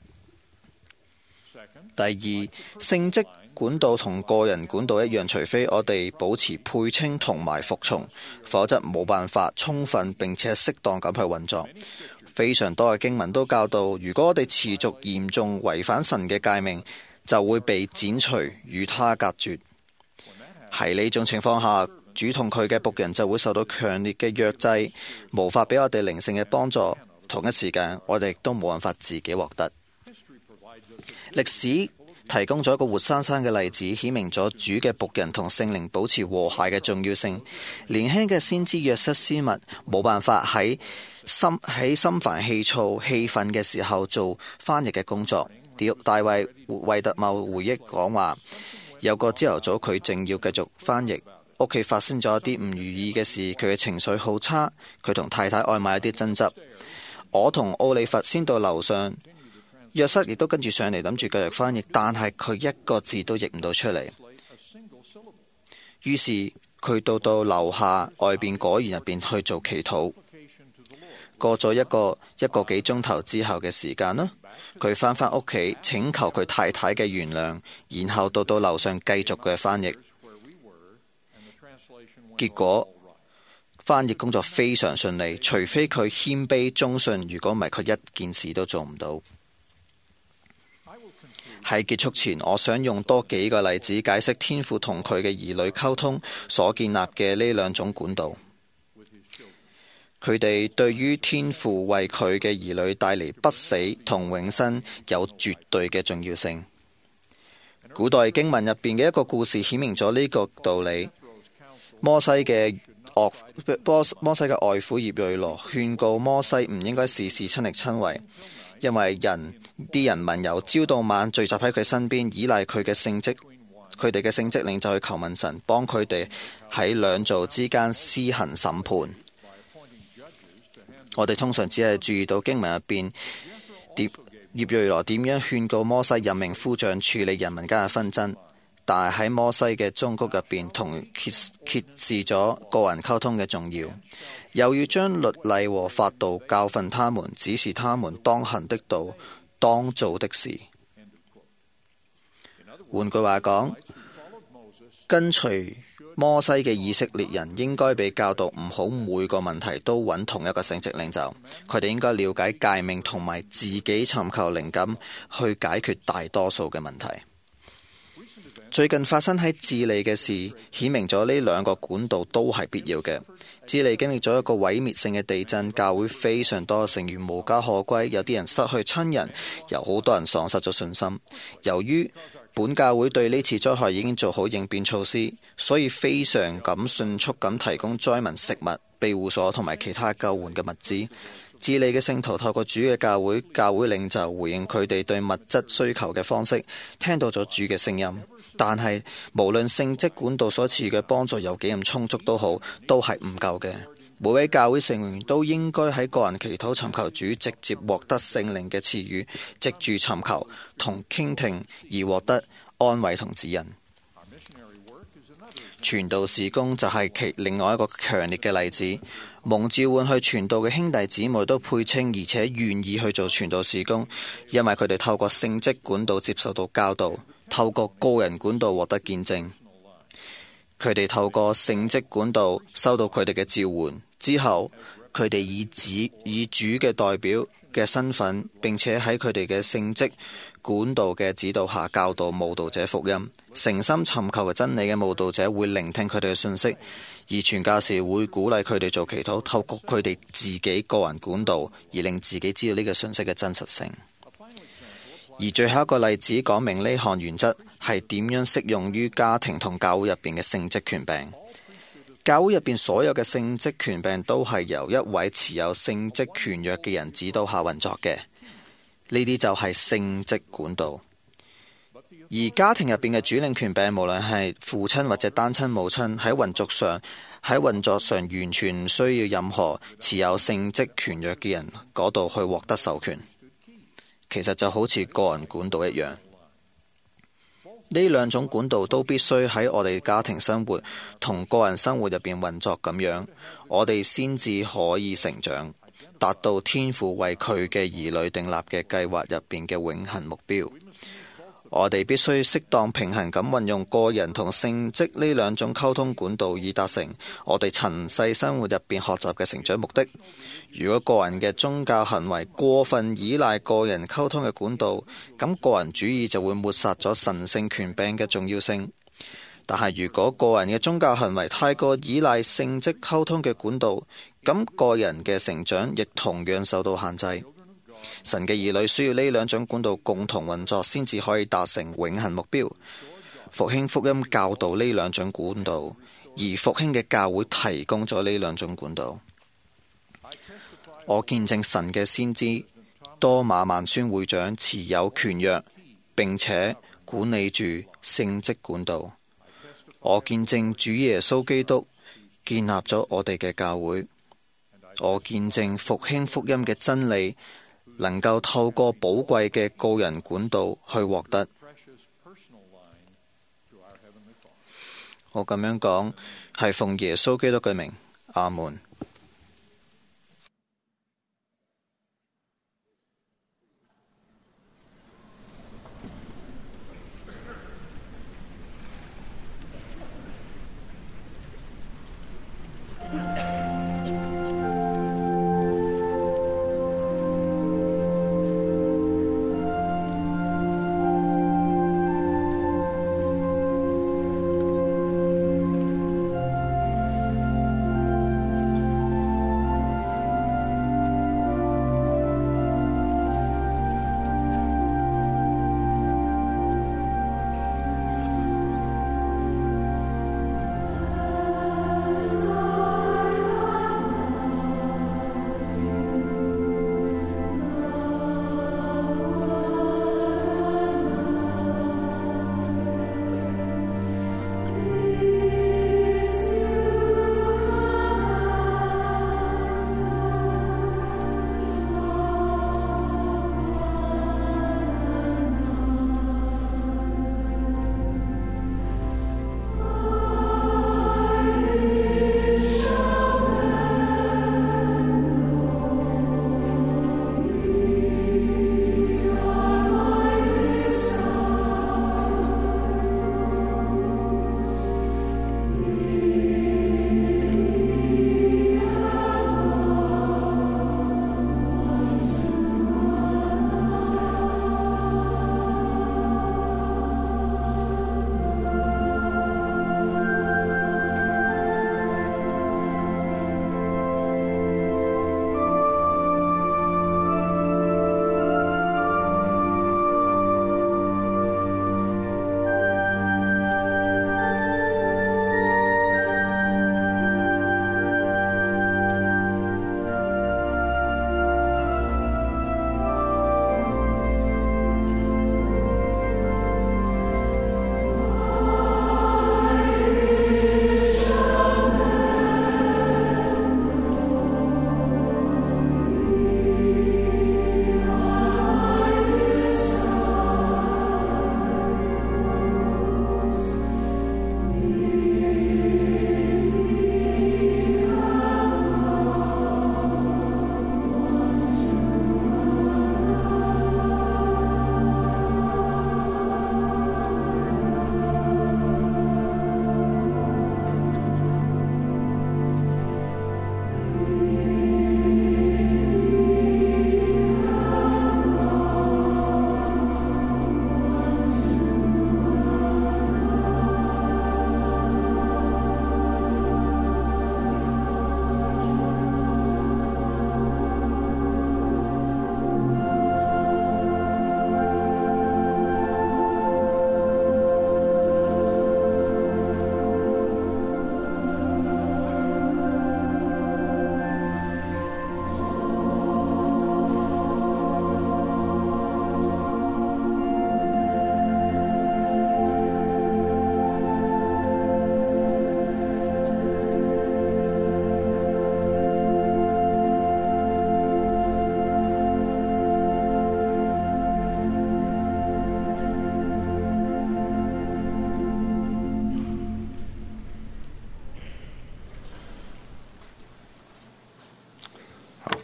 第二，聖職管道同個人管道一樣，除非我哋保持配稱同埋服從，否則冇辦法充分並且適當咁去運作。非常多嘅經文都教導，如果我哋持續嚴重違反神嘅誡命，就會被剪除與他隔絕。喺呢種情況下，主同佢嘅僕人就會受到強烈嘅約制，無法俾我哋靈性嘅幫助。同一時間，我哋亦都冇辦法自己獲得。歷史提供咗一個活生生嘅例子，顯明咗主嘅僕人同聖靈保持和諧嘅重要性。年輕嘅先知約瑟斯密冇辦法喺心喺心煩氣躁氣憤嘅時候做翻譯嘅工作。大衛惠特茂回憶講話，有個朝頭早佢正要繼續翻譯，屋企發生咗一啲唔如意嘅事，佢嘅情緒好差，佢同太太外賣一啲爭執。我同奧利弗先到樓上，約瑟亦都跟住上嚟諗住繼續翻譯，但係佢一個字都譯唔到出嚟。於是佢到到樓下外邊果園入邊去做祈禱。過咗一個一個幾鐘頭之後嘅時間啦，佢返返屋企請求佢太太嘅原諒，然後到到樓上繼續嘅翻譯。結果翻譯工作非常順利，除非佢謙卑忠信，如果唔係佢一件事都做唔到。喺結束前，我想用多幾個例子解釋天父同佢嘅兒女溝通所建立嘅呢兩種管道。佢哋對於天父為佢嘅兒女帶嚟不死同永生有絕對嘅重要性。古代經文入邊嘅一個故事顯明咗呢個道理。摩西嘅岳摩西嘅外父葉叡羅勸告摩西唔應該事事親力親為，因為人啲人民由朝到晚聚集喺佢身邊，依賴佢嘅聖職，佢哋嘅聖職領袖去求問神，幫佢哋喺兩造之間施行審判。我哋通常只係注意到經文入邊葉叡羅點樣勸告摩西任命夫長處理人民間嘅紛爭，但係喺摩西嘅忠告入邊同揭揭示咗個人溝通嘅重要，又要將律例和法度教訓他們，指示他們當行的道，當做的事。換句話講，跟隨摩西嘅以色列人應該被教導唔好每個問題都揾同一個聖職領袖，佢哋應該了解誡命同埋自己尋求靈感去解決大多數嘅問題。最近發生喺智利嘅事顯明咗呢兩個管道都係必要嘅。智利經歷咗一個毀滅性嘅地震，教會非常多成員無家可歸，有啲人失去親人，有好多人喪失咗信心。由於本教會對呢次災害已經做好應變措施，所以非常咁迅速咁提供災民食物、庇護所同埋其他救援嘅物資。智利嘅聖徒透過主嘅教會、教會領袖回應佢哋對物質需求嘅方式，聽到咗主嘅聲音。但係無論聖職管道所賜嘅幫助有幾咁充足都好，都係唔夠嘅。每位教會成員都應該喺個人祈禱尋求主，直接獲得聖靈嘅賜予，藉住尋求同傾聽而獲得安慰同指引。傳道事工就係其另外一個強烈嘅例子。蒙召喚去傳道嘅兄弟姊妹都配稱而且願意去做傳道事工，因為佢哋透過聖職管道接受到教導，透過個人管道獲得見證。佢哋透過聖職管道收到佢哋嘅召喚之後， 佢哋以子以主嘅代表嘅身份，並且喺佢哋嘅聖職管道嘅指導下教導慕道者福音。誠心尋求嘅真理嘅慕道者會聆聽佢哋嘅信息，而傳教士會鼓勵佢哋做祈禱，透過佢哋自己個人管道而令自己知道呢個信息嘅真實性。而最後一個例子講明呢項原則係點樣適用於家庭同教會入邊嘅聖職權柄。教會入邊所有嘅聖職權柄都係由一位持有聖職權約嘅人指導下運作嘅，呢啲就係聖職管道。而家庭入邊嘅主領權柄，無論係父親或者單親母親，喺運作上喺運作上完全唔需要任何持有聖職權約嘅人嗰度去獲得授權。其實就好似個人管道一樣，呢兩種管道都必須喺我哋家庭生活同個人生活入邊運作，咁樣我哋先至可以成長，達到天父為佢嘅兒女訂立嘅計劃入邊嘅永恆目標。我哋必須適當平衡咁運用個人同聖職呢兩種溝通管道，以達成我哋塵世生活入邊學習嘅成長目的。如果個人嘅宗教行為過分依賴個人溝通嘅管道，咁個人主義就會抹殺咗神聖權柄嘅重要性。但係如果個人嘅宗教行為太過依賴聖職溝通嘅管道，咁個人嘅成長亦同樣受到限制。神嘅兒女需要呢兩種管道共同運作，先至可以達成永恆目標。復興福音教導呢兩種管道，而復興嘅教會提供咗呢兩種管道。我見證神嘅先知多馬萬宣會長持有權約，並且管理住聖職管道。我見證主耶穌基督建立咗我哋嘅教會。我見證復興福音嘅真理能夠透過寶貴嘅個人管道去獲得。我咁樣講係奉耶穌基督嘅名，阿門。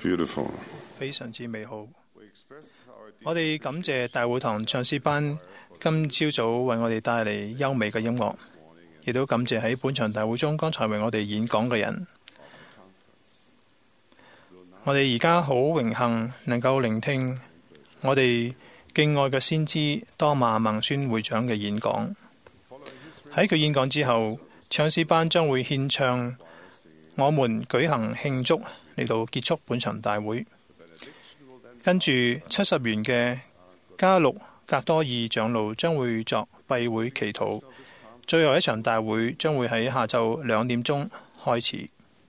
beautiful. 非常之美好。我哋感謝大會堂唱詩班今朝早為我哋帶嚟優美嘅音樂，亦都感謝喺本場大會中剛才為我哋演講嘅人。我哋而家好榮幸能夠聆聽我哋敬愛嘅先知多馬孟孫會長嘅演講。喺佢演講之後，唱詩班將會獻唱我們舉行慶祝嚟到結束本場大會。跟住七十元嘅加祿格多爾長老將會作閉會祈禱。最後一場大會將會喺下晝兩點鐘開始。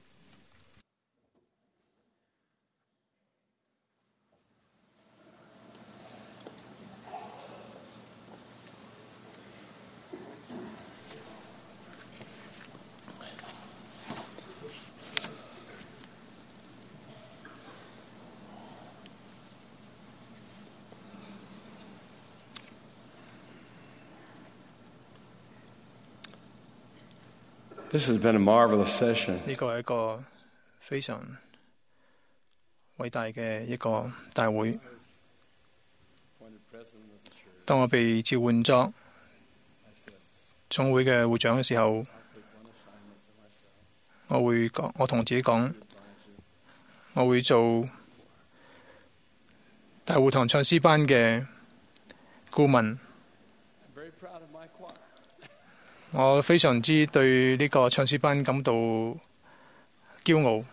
This has been a marvelous session. 呢個係一個非常偉大嘅一個大會。當我被召喚作總會嘅會長嘅時候，我會講，我同自己講，我會做大會堂唱詩班嘅顧問。我非常之對呢個唱詩班感到驕傲。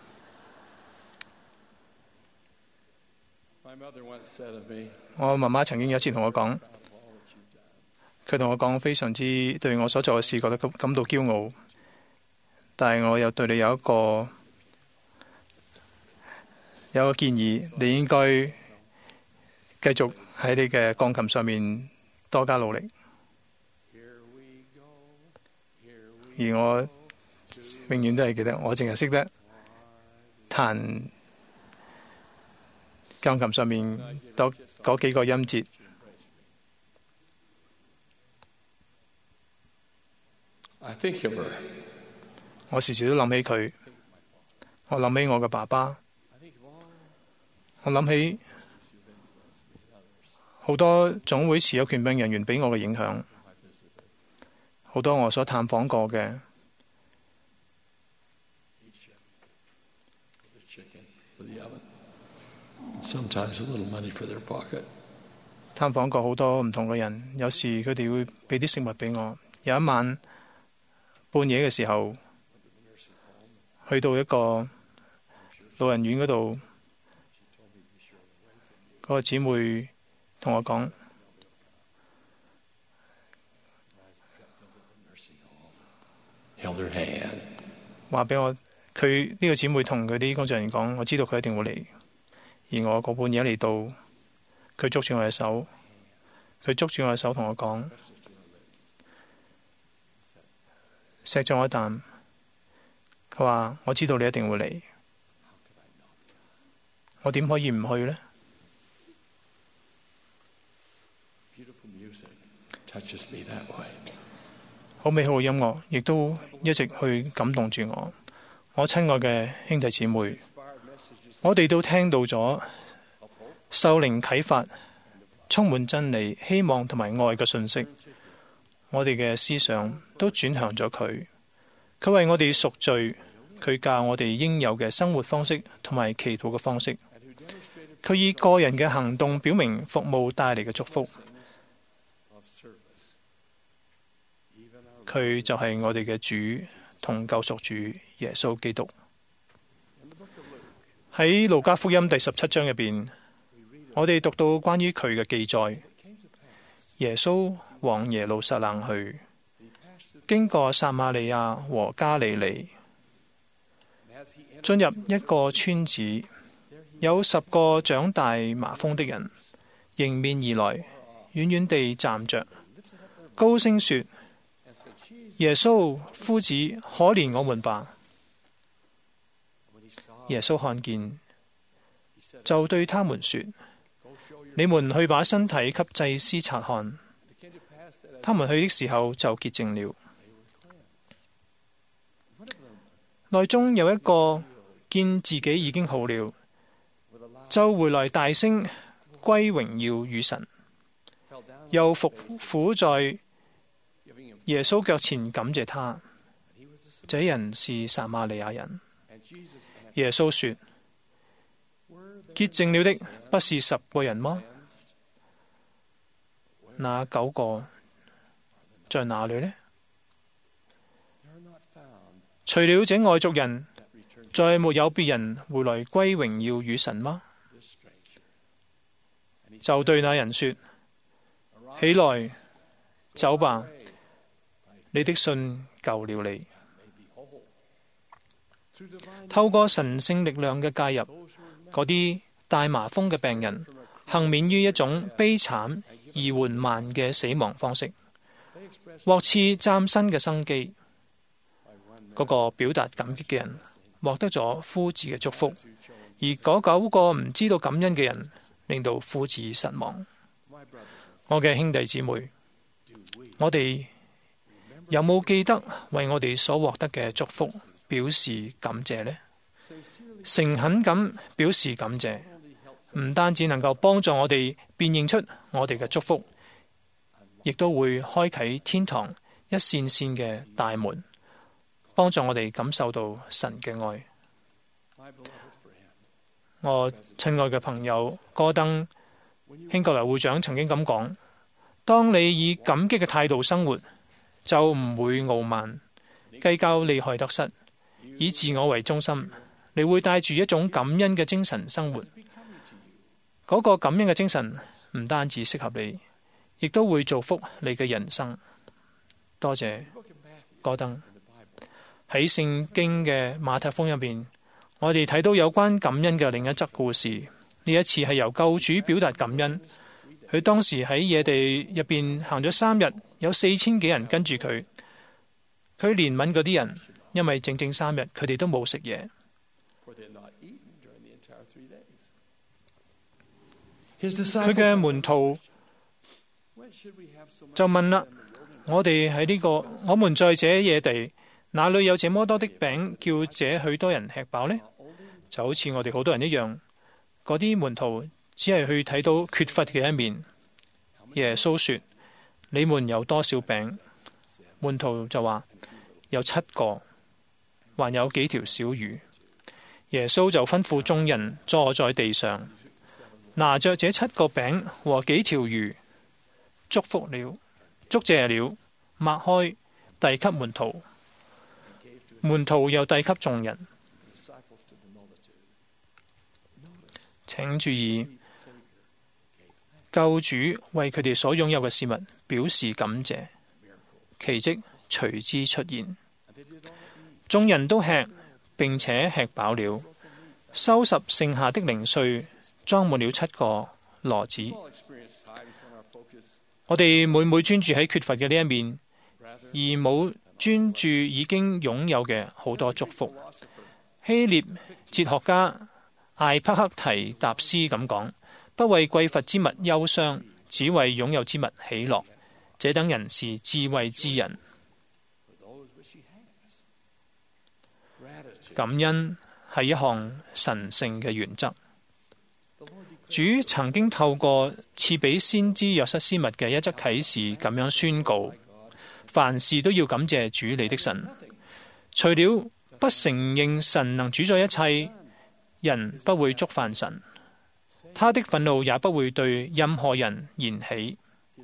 我媽媽曾經有一次同我講，佢同我講非常之對我所做嘅事覺得感到驕傲，但係我又對你有一個有一個建議，你應該繼續喺你嘅鋼琴上面多加努力。而我永遠都係記得，我淨係識得彈鋼琴上面多嗰幾個音節。我時時都諗起佢，我諗起我嘅爸爸，我諗起好多總會持有權柄人員俾我嘅影響。好多我所探訪過嘅，探訪過好多唔同嘅人，有時佢哋會俾啲食物俾我。有一晚半夜嘅時候，去到一個老人院嗰度，嗰個姊妹同我講，話俾我，佢呢個姊妹同佢啲工作人員講，我知道佢一定會嚟。而我嗰半夜嚟到，佢捉住我嘅手，佢捉住我嘅手同我講，錫咗我一啖。佢話：我知道你一定會嚟，我點可以唔去呢？好美好嘅音樂，亦都一直去感動住我。我親愛嘅兄弟姊妹，我哋都聽到咗受靈啟發、充滿真理、希望同埋愛嘅信息。我哋嘅思想都轉向咗佢，佢為我哋贖罪，佢教我哋應有嘅生活方式同埋祈禱嘅方式。佢以個人嘅行動表明服務帶嚟嘅祝福。佢就係我哋嘅主同救贖主耶穌基督。喺路加福音第十七章入邊，我哋讀到關於佢嘅記載。耶穌往耶路撒冷去，經過撒瑪利亞和加利利，進入一個村子，有十個長大麻風的人迎面而來，遠遠地站着，高聲說：耶穌夫子，可憐我們吧！耶穌看見，就對他們說：你們去把身體給祭司察看。他們去的時候就潔淨了。內中有一個見自己已經好了， 就回來大聲歸榮耀與神，又伏俯在耶穌腳前感謝他。這人是撒瑪利亞人。耶穌說：潔淨了的不是十個人嗎？那九個在哪裏呢？除了這外族人，再沒有別人回來歸榮耀與神嗎？就對那人說：起來，走吧，你的信救了你。透過神聖力量嘅介入，嗰啲大麻風嘅病人幸免於一種悲慘而緩慢嘅死亡方式，獲賜嶄新嘅生機。嗰個表達感激嘅人獲得咗夫子嘅祝福，而嗰九個唔知道感恩嘅人令到夫子失望。我嘅兄弟姊妹，我哋有冇記得為我哋所獲得嘅祝福表示感謝呢？誠懇咁表示感謝，唔單止能夠幫助我哋辨認出我哋嘅祝福，亦都會開啟天堂一扇扇嘅大門，幫助我哋感受到神嘅愛。我親愛嘅朋友戈登興國流會長曾經咁講：當你以感激嘅態度生活，就唔會傲慢、計較利害得失，以自我為中心。你會帶住一種感恩嘅精神生活。嗰、那個感恩嘅精神唔單止適合你，亦都會造福你嘅人生。多謝戈登。喺聖經嘅馬太福音入邊，我哋睇到有關感恩嘅另一則故事。呢一次係由救主表達感恩。佢當時喺野地入邊行咗三日，有四千幾人跟住佢。佢憐憫嗰啲人，因為整整三日佢哋都冇食嘢。佢嘅門徒就問啦：我哋喺呢個，我們在這野地，哪裏有這麼多的餅，叫這許多人吃飽呢？就好似我哋好多人一樣，嗰啲門徒只係去睇到缺乏嘅一面。耶穌說：你們有多少餅？門徒就話：有七個，還有幾條小魚。耶穌就吩咐眾人坐在地上，拿着這七個餅和幾條魚，祝福了，祝謝了，擘開，遞給門徒，門徒又遞給眾人。請注意，救主為佢哋所擁有嘅事物表示感謝，奇蹟隨之出現。眾人都吃，並且吃飽了，收拾剩下的零碎，裝滿了七個籮子。我哋每每專注喺缺乏嘅呢一面，而冇專注已經擁有嘅好多祝福。希臘哲學家艾柏克提達斯咁講：不為匱乏之物憂傷，只為擁有之物喜樂。這等人是智慧之人。感恩係一項神聖嘅原則。主曾經透過賜俾先知約瑟斯密嘅一則啟示咁樣宣告：凡事都要感謝主你的神。除了不承認神能主宰一切，人不會觸犯神，他的憤怒也不會對任何人燃起。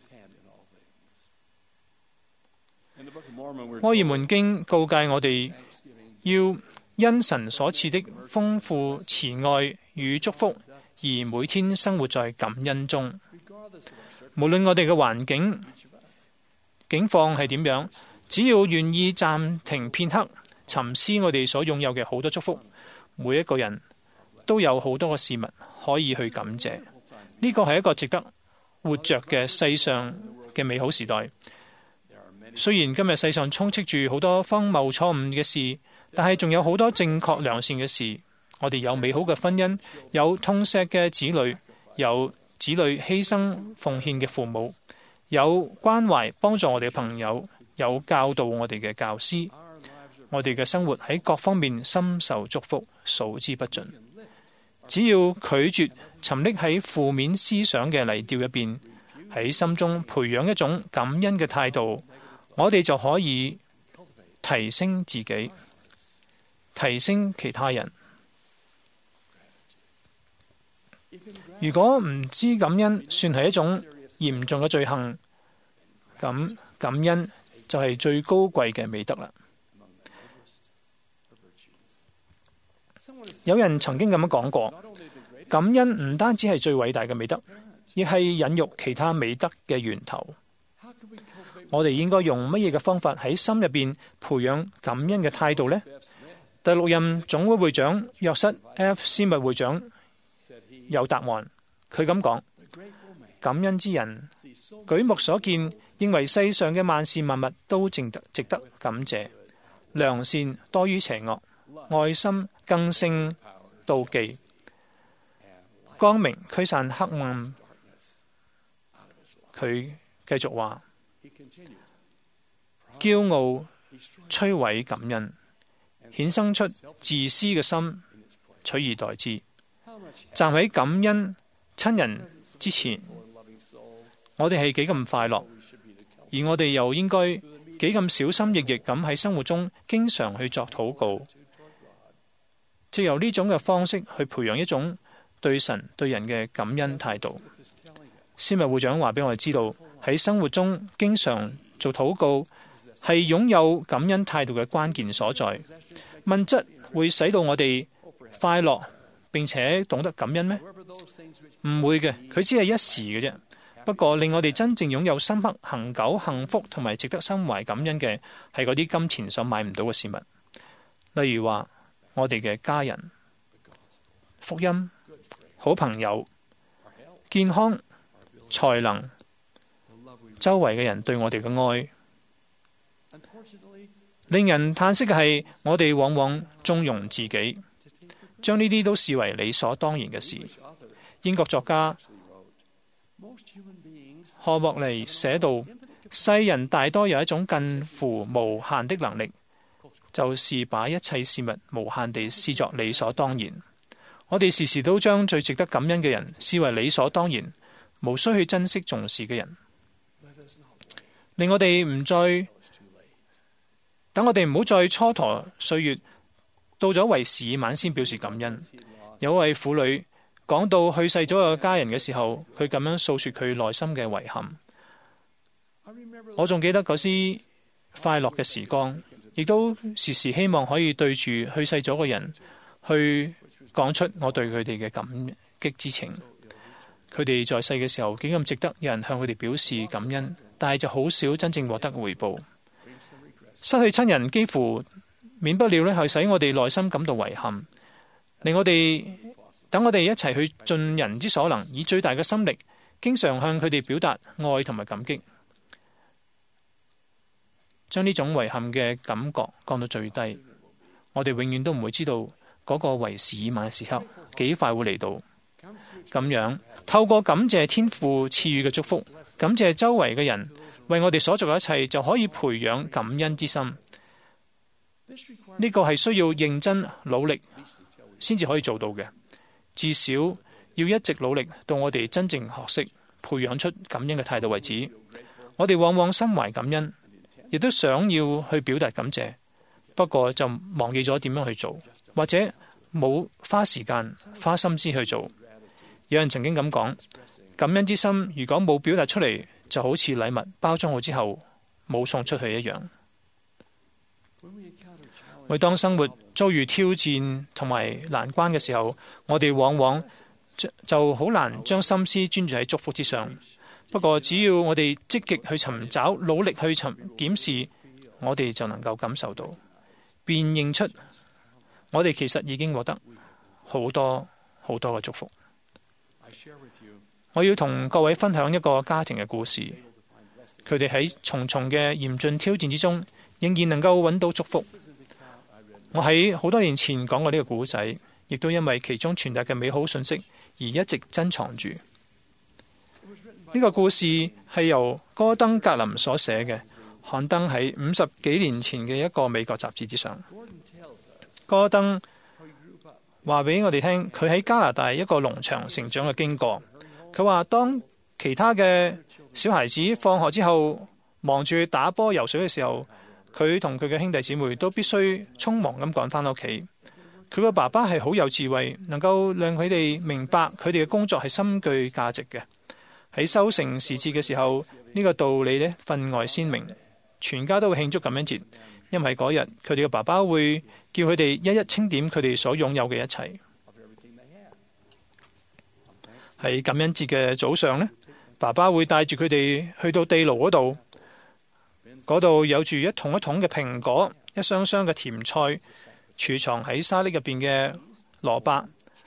摩爾門經告誡我哋要因神所賜的豐富慈愛與祝福而每天生活在感恩中。無論我哋嘅環境境況係點樣，只要願意暫停片刻沉思我哋所擁有嘅好多祝福，每一個人都有好多個事物可以去感謝。呢個係一個值得活着嘅世上嘅美好時代。雖然今日世上充斥住好多荒謬錯誤嘅事，但係仲有好多正確良善嘅事。我哋有美好嘅婚姻，有痛錫嘅子女，有子女犧牲奉獻嘅父母，有關懷幫助我哋嘅朋友，有教導我哋嘅教師。我哋嘅生活喺各方面深受祝福，數之不盡。 只要拒絕沉溺喺負面思想嘅泥沼入邊，喺心中培養一種感恩嘅態度，我哋就可以提升自己，提升其他人。如果唔知感恩算係一種嚴重嘅罪行，咁感恩就係最高貴嘅美德啦。有人曾經咁樣講過，感恩唔單止係最偉大嘅美德，亦係孕育其他美德嘅源頭。我哋應該用乜嘢嘅方法喺心入邊培養感恩嘅態度呢？第六任總會會長約瑟 F. 斯密會長有答案。佢咁講：感恩之人舉目所見，認為世上嘅萬事萬物都值得值得感謝，良善多於邪惡，愛心更勝妒忌，光明驅散黑暗。佢繼續話：驕傲摧毀感恩，衍生出自私嘅心，取而代之。站喺感恩親人之前，我哋係幾咁快樂，而我哋又應該幾咁小心翼翼咁喺生活中經常去作禱告，藉由呢種嘅方式去培養一種對神對人嘅感恩態度。斯密會長話俾我哋知道，喺生活中經常做禱告係擁有感恩態度嘅關鍵所在。物質會使到我哋快樂並且懂得感恩咩？唔會嘅，佢只係一時嘅啫。不過令我哋真正擁有深刻恆久幸福同埋值得心懷感恩嘅，係嗰啲金錢所買唔到嘅事物。例如話我哋嘅家人、福音、好朋友、健康、才能、周圍嘅人對我哋嘅愛。令人嘆息嘅係，我哋往往縱容自己，將呢啲都視為理所當然嘅事。英國作家賀莫尼寫道：世人大多有一種近乎無限的能力，就是把一切事物無限地視作理所當然。我哋時時都將最值得感恩嘅人視為理所當然，無需去珍惜重視嘅人。令我哋唔再等我哋唔好再蹉跎歲月，到咗為時已晚先表示感恩。有位婦女講到去世咗嘅家人嘅時候，佢咁樣訴說佢內心嘅遺憾。我仲記得嗰時快樂嘅時光，亦都時時希望可以對住去世咗嘅人去講出我對佢哋嘅感激之情。佢哋在世嘅時候幾咁值得有人向佢哋表示感恩，但係就好少真正獲得回報。失去親人幾乎免不了咧，係使我哋內心感到遺憾，令我哋等我哋一齊去盡人之所能，以最大嘅心力，經常向佢哋表達愛同埋感激，將呢種遺憾嘅感覺降到最低。我哋永遠都唔會知道嗰個為時已晚嘅時刻幾快會嚟到。咁樣透過感謝天父賜予嘅祝福，感謝周圍嘅人為我哋所做嘅一切，就可以培養感恩之心。呢個係需要認真努力先至可以做到嘅，至少要一直努力到我哋真正學識培養出感恩嘅態度為止。我哋往往心懷感恩，亦都想要去表達感謝，不過就忘記咗點樣去做，或者冇花時間花心思去做。有人曾經咁講，感恩之心如果冇表達出嚟，就好似禮物包裝好之後冇送出去一樣。每當生活遭遇挑戰同埋難關嘅時候，我哋往往就好難將心思專注喺祝福之上。不過只要我哋積極去尋找，努力去尋檢視，我哋就能夠感受到，辨認出我哋其實已經獲得好多好多嘅祝福。我要同各位分享一個家庭嘅故事，佢哋喺重重嘅嚴峻挑戰之中，仍然能夠揾到祝福。我喺好多年前講過呢個故仔，亦都因為其中傳達嘅美好信息而一直珍藏住。呢個故事係由戈登格林所寫嘅，刊登喺五十幾年前嘅一個美國雜誌之上。戈登話俾我哋聽，佢喺加拿大一個農場成長嘅經過。佢話當其他嘅小孩子放學之後忙住打波游水嘅時候，佢同佢嘅兄弟姊妹都必須匆忙咁趕返屋企。佢個爸爸係好有智慧，能夠令佢哋明白佢哋嘅工作係深具價值嘅。喺收成時節嘅時候，呢個道理呢分外鮮明，全家都會慶祝感恩節，因為嗰日佢哋嘅爸爸會叫佢哋一一清點佢哋所擁有嘅一切。喺感恩節嘅早上呢，爸爸會帶住佢哋去到地牢嗰度，嗰度有住一桶一桶嘅蘋果，一箱箱嘅甜菜，儲藏喺沙礫入邊嘅蘿蔔，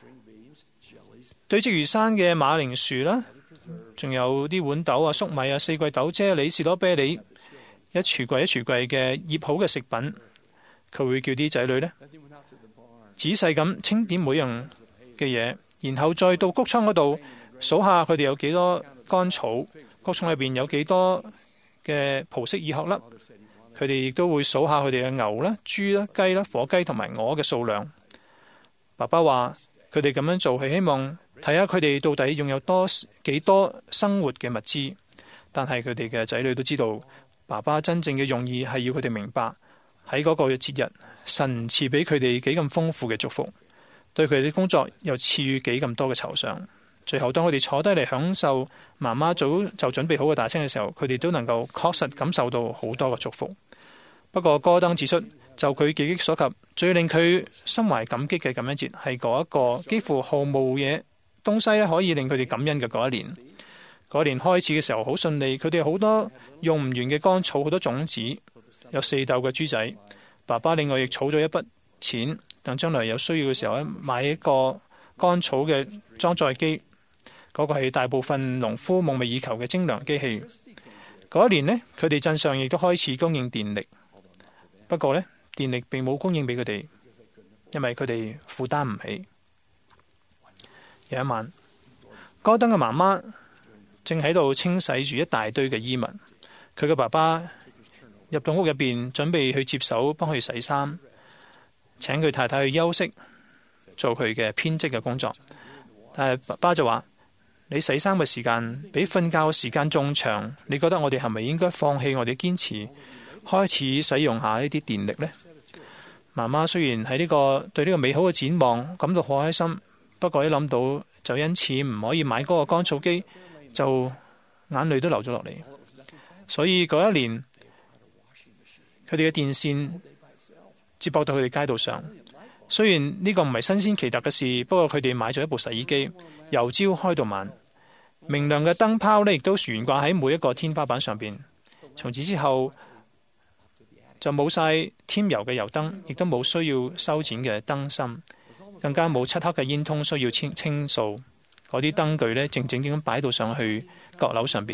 堆積如山嘅馬鈴薯啦，仲有啲豌豆啊、粟米啊、四季豆、啫喱、士多啤梨，一櫥櫃一櫥櫃嘅醃好嘅食品。佢會叫啲仔女呢仔細咁清點每樣嘅嘢，然後再到穀倉嗰度數下佢哋有幾多乾草，穀倉裏邊有幾多嘅葡式耳殼粒。佢哋亦都會數下佢哋嘅牛啦、豬啦、雞啦、火雞同埋鵝嘅數量。爸爸話佢哋咁樣做係希望睇下佢哋到底擁有多幾多生活嘅物資，但係佢哋嘅仔女都知道爸爸真正嘅用意係要佢哋明白喺嗰個節日，神賜俾佢哋幾咁豐富嘅祝福，對佢哋啲工作又賜予幾咁多嘅酬賞。最後當佢哋坐低嚟享受媽媽早就準備好嘅大餐嘅時候，佢哋都能夠確實感受到好多嘅祝福。不過戈登指出，就佢記憶所及，最令佢心懷感激嘅感恩節係嗰一個幾乎毫無嘢東西咧可以令佢哋感恩嘅嗰一年。嗰年開始嘅時候好順利，佢哋好多用唔完嘅乾草，好多種子，有四竇嘅豬仔。爸爸另外亦儲咗一筆錢，等將來有需要嘅時候咧買一個乾草嘅裝載機。嗰個係大部分農夫夢寐以求嘅精良機器。嗰一年呢，佢哋鎮上亦都開始供應電力。不過呢，電力並冇供應俾佢哋，因為佢哋負擔唔起。有一晚，戈登嘅媽媽正喺度清洗住一大堆嘅衣物。佢嘅爸爸入到屋入邊，準備去接手幫佢洗衫，請佢太太去休息，做佢嘅編織嘅工作。但係爸爸就話：你洗衫嘅時間比瞓覺嘅時間仲長，你覺得我哋係咪應該放棄我哋嘅堅持，開始使用下呢啲電力呢？媽媽雖然喺呢個對呢個美好嘅展望感到好開心，不過一諗到就因此唔可以買嗰個乾燥機，就眼淚都流咗落嚟。所以嗰一年，佢哋嘅電線接駁到佢哋街道上。雖然呢個唔係新鮮奇特嘅事，不過佢哋買咗一部洗衣機，由朝開到晚。明亮嘅燈泡呢亦都懸掛喺每一個天花板上邊。從此之後，就冇晒添油嘅油燈，亦都冇需要修剪嘅燈芯，更加冇漆黑嘅煙通需要清清掃。嗰啲燈具呢，靜靜咁擺到上去閣樓上邊。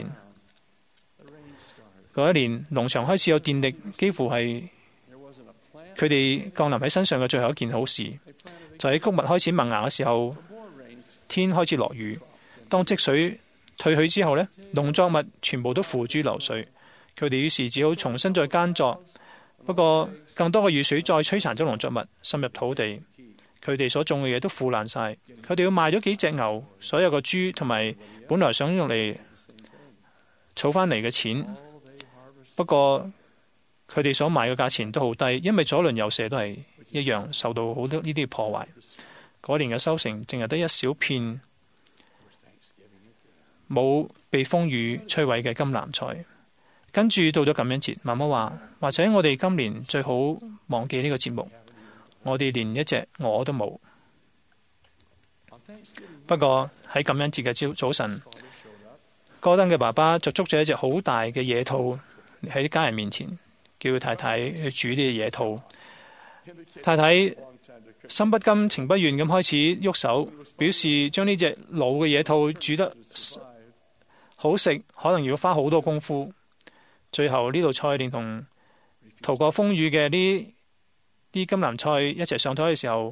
嗰一年，農場開始有電力，幾乎係佢哋降臨喺身上嘅最後一件好事。就喺穀物開始萌芽嘅時候，天開始落雨。當積水退去之後呢，農作物全部都付諸流水。佢哋於是只好重新再耕作。不過更多嘅雨水再摧殘咗農作物，滲入土地，佢哋所種嘅嘢都腐爛晒。佢哋要賣咗幾隻牛，所有嘅豬同埋本來想用嚟儲翻嚟嘅錢。不過佢哋所賣嘅價錢都好低，因為左鄰右舍都係一樣受到好多呢啲破壞。嗰年嘅收成淨係得一小片冇被風雨摧毀嘅甘藍菜。跟住到咗感恩節，媽媽話：或者我哋今年最好忘記呢個節目，我哋連一隻鵝都冇。不過喺感恩節嘅朝早晨，戈登嘅爸爸就捉咗一隻好大嘅野兔喺家人面前，叫佢太太去煮呢隻野兔。太太心不甘情不願咁開始喐手，表示將呢隻老嘅野兔煮得好食，可能要花好多功夫。最後呢道菜連同逃過風雨嘅呢啲甘藍菜一齊上台嘅時候，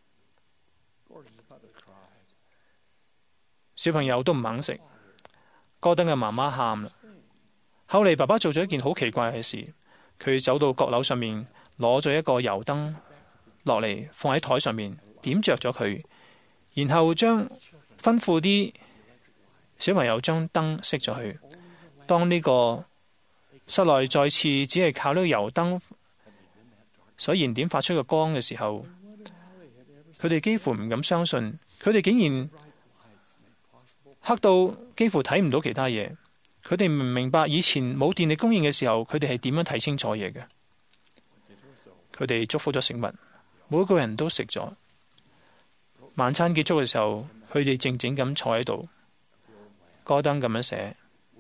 小朋友都唔肯食。戈登嘅媽媽喊啦。後嚟爸爸做咗一件好奇怪嘅事，佢走到閣樓上面攞咗一個油燈落嚟放喺台上面， 點着咗佢，然後將吩咐啲小朋友將燈熄咗佢。當呢個室內再次只係靠呢個油燈所燃點發出嘅光嘅時候，佢哋幾乎唔敢相信，佢哋竟然黑到幾乎睇唔到其他嘢。佢哋唔明白以前冇電力供應嘅時候，佢哋係點樣睇清楚嘢嘅。佢哋祝福咗食物，每個人都食咗。晚餐結束嘅時候，佢哋靜靜咁坐喺度，歌燈咁樣寫，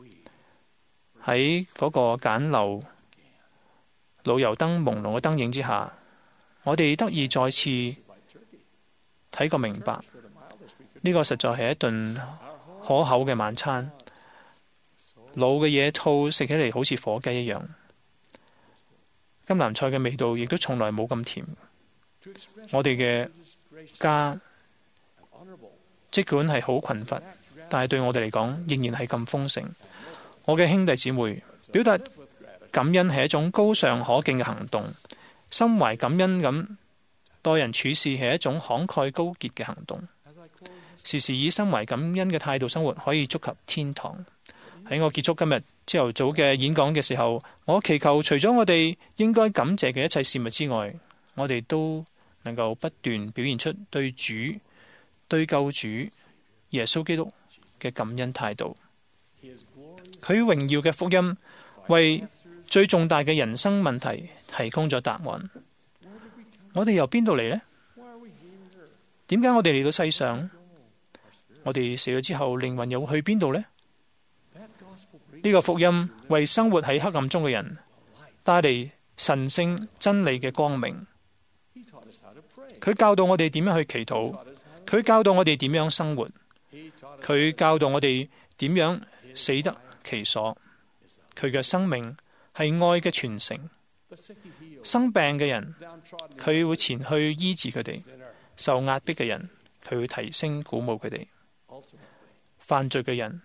喺嗰個簡陋老油燈朦朧嘅燈影之下，我哋得以再次睇個明白，呢個實在係一頓可口嘅晚餐。老嘅野兔食起嚟好似火雞一樣，甘藍菜嘅味道亦都從來冇咁甜。我哋嘅家即管係好貧乏，但係對我哋嚟講仍然係咁豐盛。我嘅兄弟姊妹，表達感恩係一種高尚可敬嘅行動，心懷感恩咁待人處事係一種慷慨高潔嘅行動。時時以心懷感恩嘅態度生活，可以觸及天堂。喺我結束今日朝頭早嘅演講嘅時候，我祈求除咗我哋應該感謝嘅一切事物之外，我哋都能夠不斷表現出對主、對救主耶穌基督嘅感恩態度。佢榮耀嘅福音為最重大嘅人生問題提供咗答案。我哋由邊度嚟呢？點解我哋嚟到世上？我哋死咗之後，靈魂又去邊度呢？呢個福音為生活喺黑暗中嘅人帶嚟神聖真理嘅光明。佢教導我哋點樣去祈禱，佢教導我哋點樣生活，佢教導我哋點樣死得其所。佢嘅生命係愛嘅傳承。生病嘅人，佢會前去醫治佢哋；受壓迫嘅人，佢會提升鼓舞佢哋；犯罪嘅人，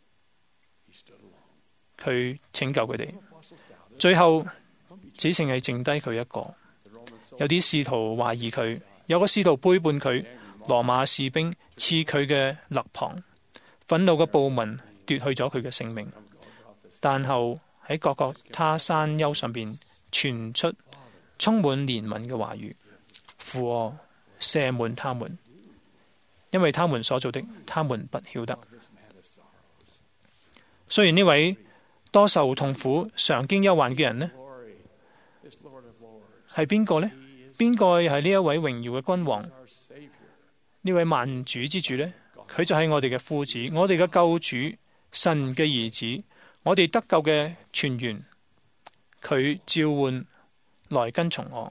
佢拯救佢哋，最後只剩係剩低佢一個。有啲使徒懷疑佢，有個使徒背叛佢，羅馬士兵刺佢嘅肋旁，憤怒嘅暴民奪去咗佢嘅性命。但後喺各各他山丘上邊傳出充滿憐憫嘅話語：父啊，赦免他們，因為他們所做的，他們不曉得。雖然呢位多受痛苦、常經憂患嘅人呢，係邊個呢？邊個係呢一位榮耀嘅君王？呢位萬主之主呢？佢就係我哋嘅父子，我哋嘅救主，神嘅兒子，我哋得救嘅泉源。佢召喚來跟從我，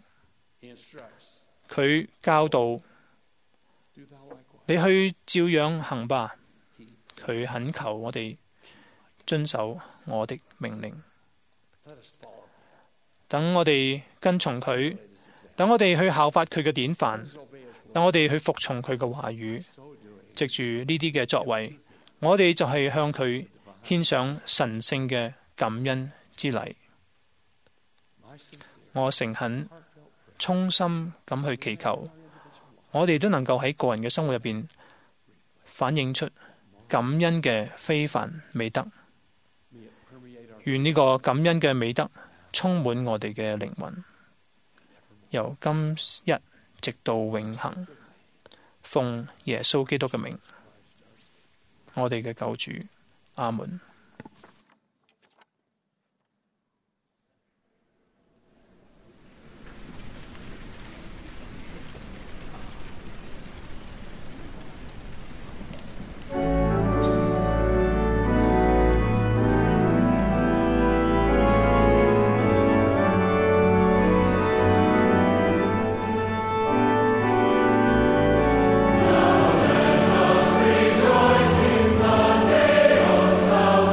佢教導你去照樣行吧。佢懇求我哋遵守我的命令，等我哋跟從佢，等我哋去效法佢嘅典範，等我哋去服從佢嘅話語。藉住呢啲嘅作為，我哋就係向佢獻上神聖嘅感恩之禮。我誠懇、衷心咁去祈求，我哋都能夠喺個人嘅生活入邊反映出感恩嘅非凡美德。願呢個感恩嘅美德充滿我哋嘅靈魂，由今日直到永恆。奉耶穌基督嘅名，我哋嘅救主，阿門。 Salvation.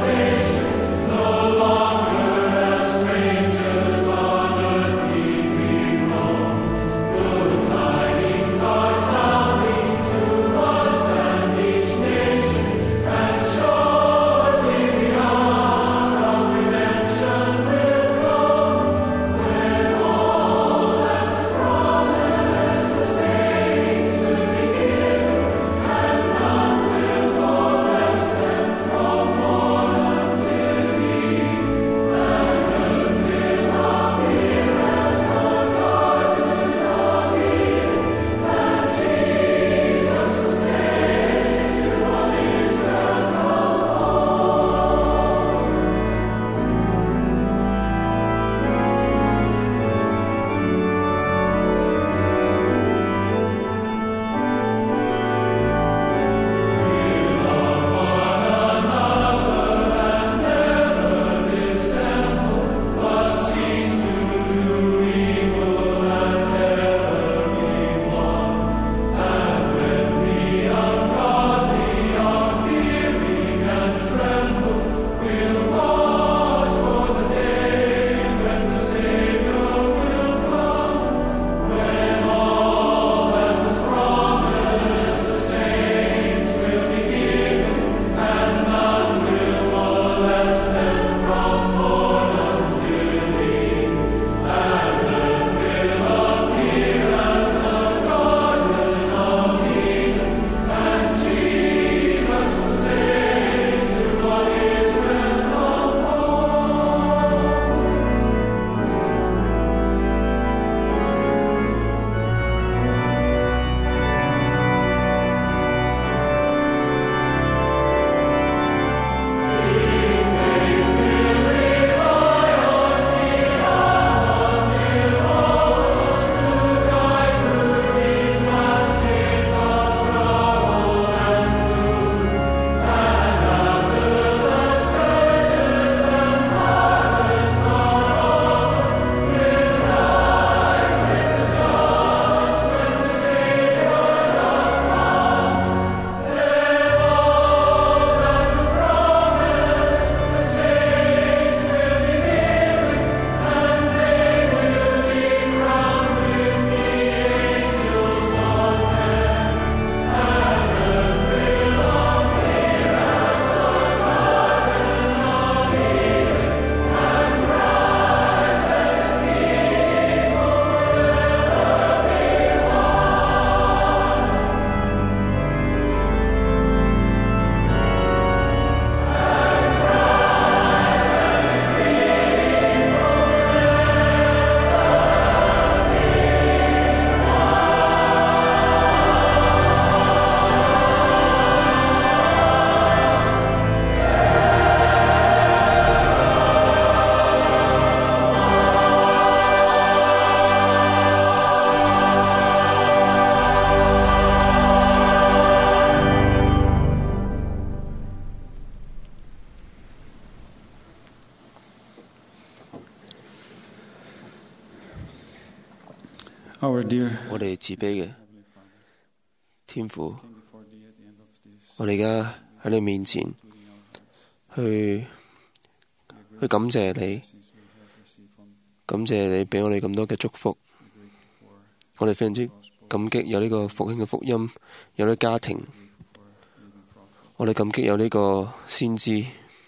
Our dear 我哋慈悲嘅天父，我哋而家喺你面前去去感謝你，感謝你俾我哋咁多嘅祝福。我哋非常之感激有呢個復興嘅福音，有呢個家庭。我哋感激有呢個先知，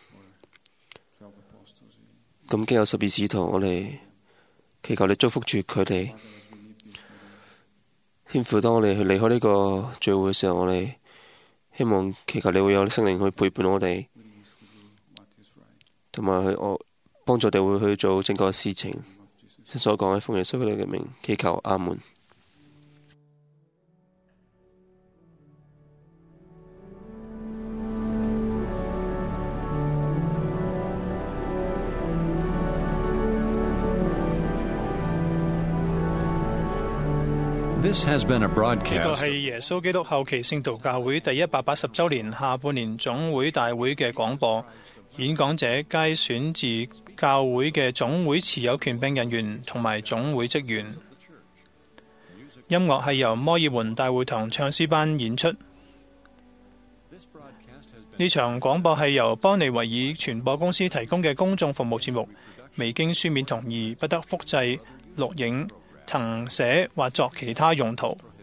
感激有十二使徒。我哋祈求你祝福住佢哋。天父，當我哋去離開呢個聚會嘅時候，我哋希望祈求你會有聖靈去陪伴我哋，同埋去我幫助我哋會去做正確嘅事情。所講嘅奉耶穌基督嘅名祈求，阿門。 This has been a 呢個 broadcast. 係耶穌基督後期聖道教會第一百八十週年下半年總會大會嘅廣播。演講者皆選自教會嘅總會持有權柄人員同埋總會職員。音樂係由摩爾門大會堂唱詩班演出。呢場廣播係由邦尼維爾傳播公司提供嘅公眾服務節目，未經書面同意不得複製、錄影、謄寫或作其他用途。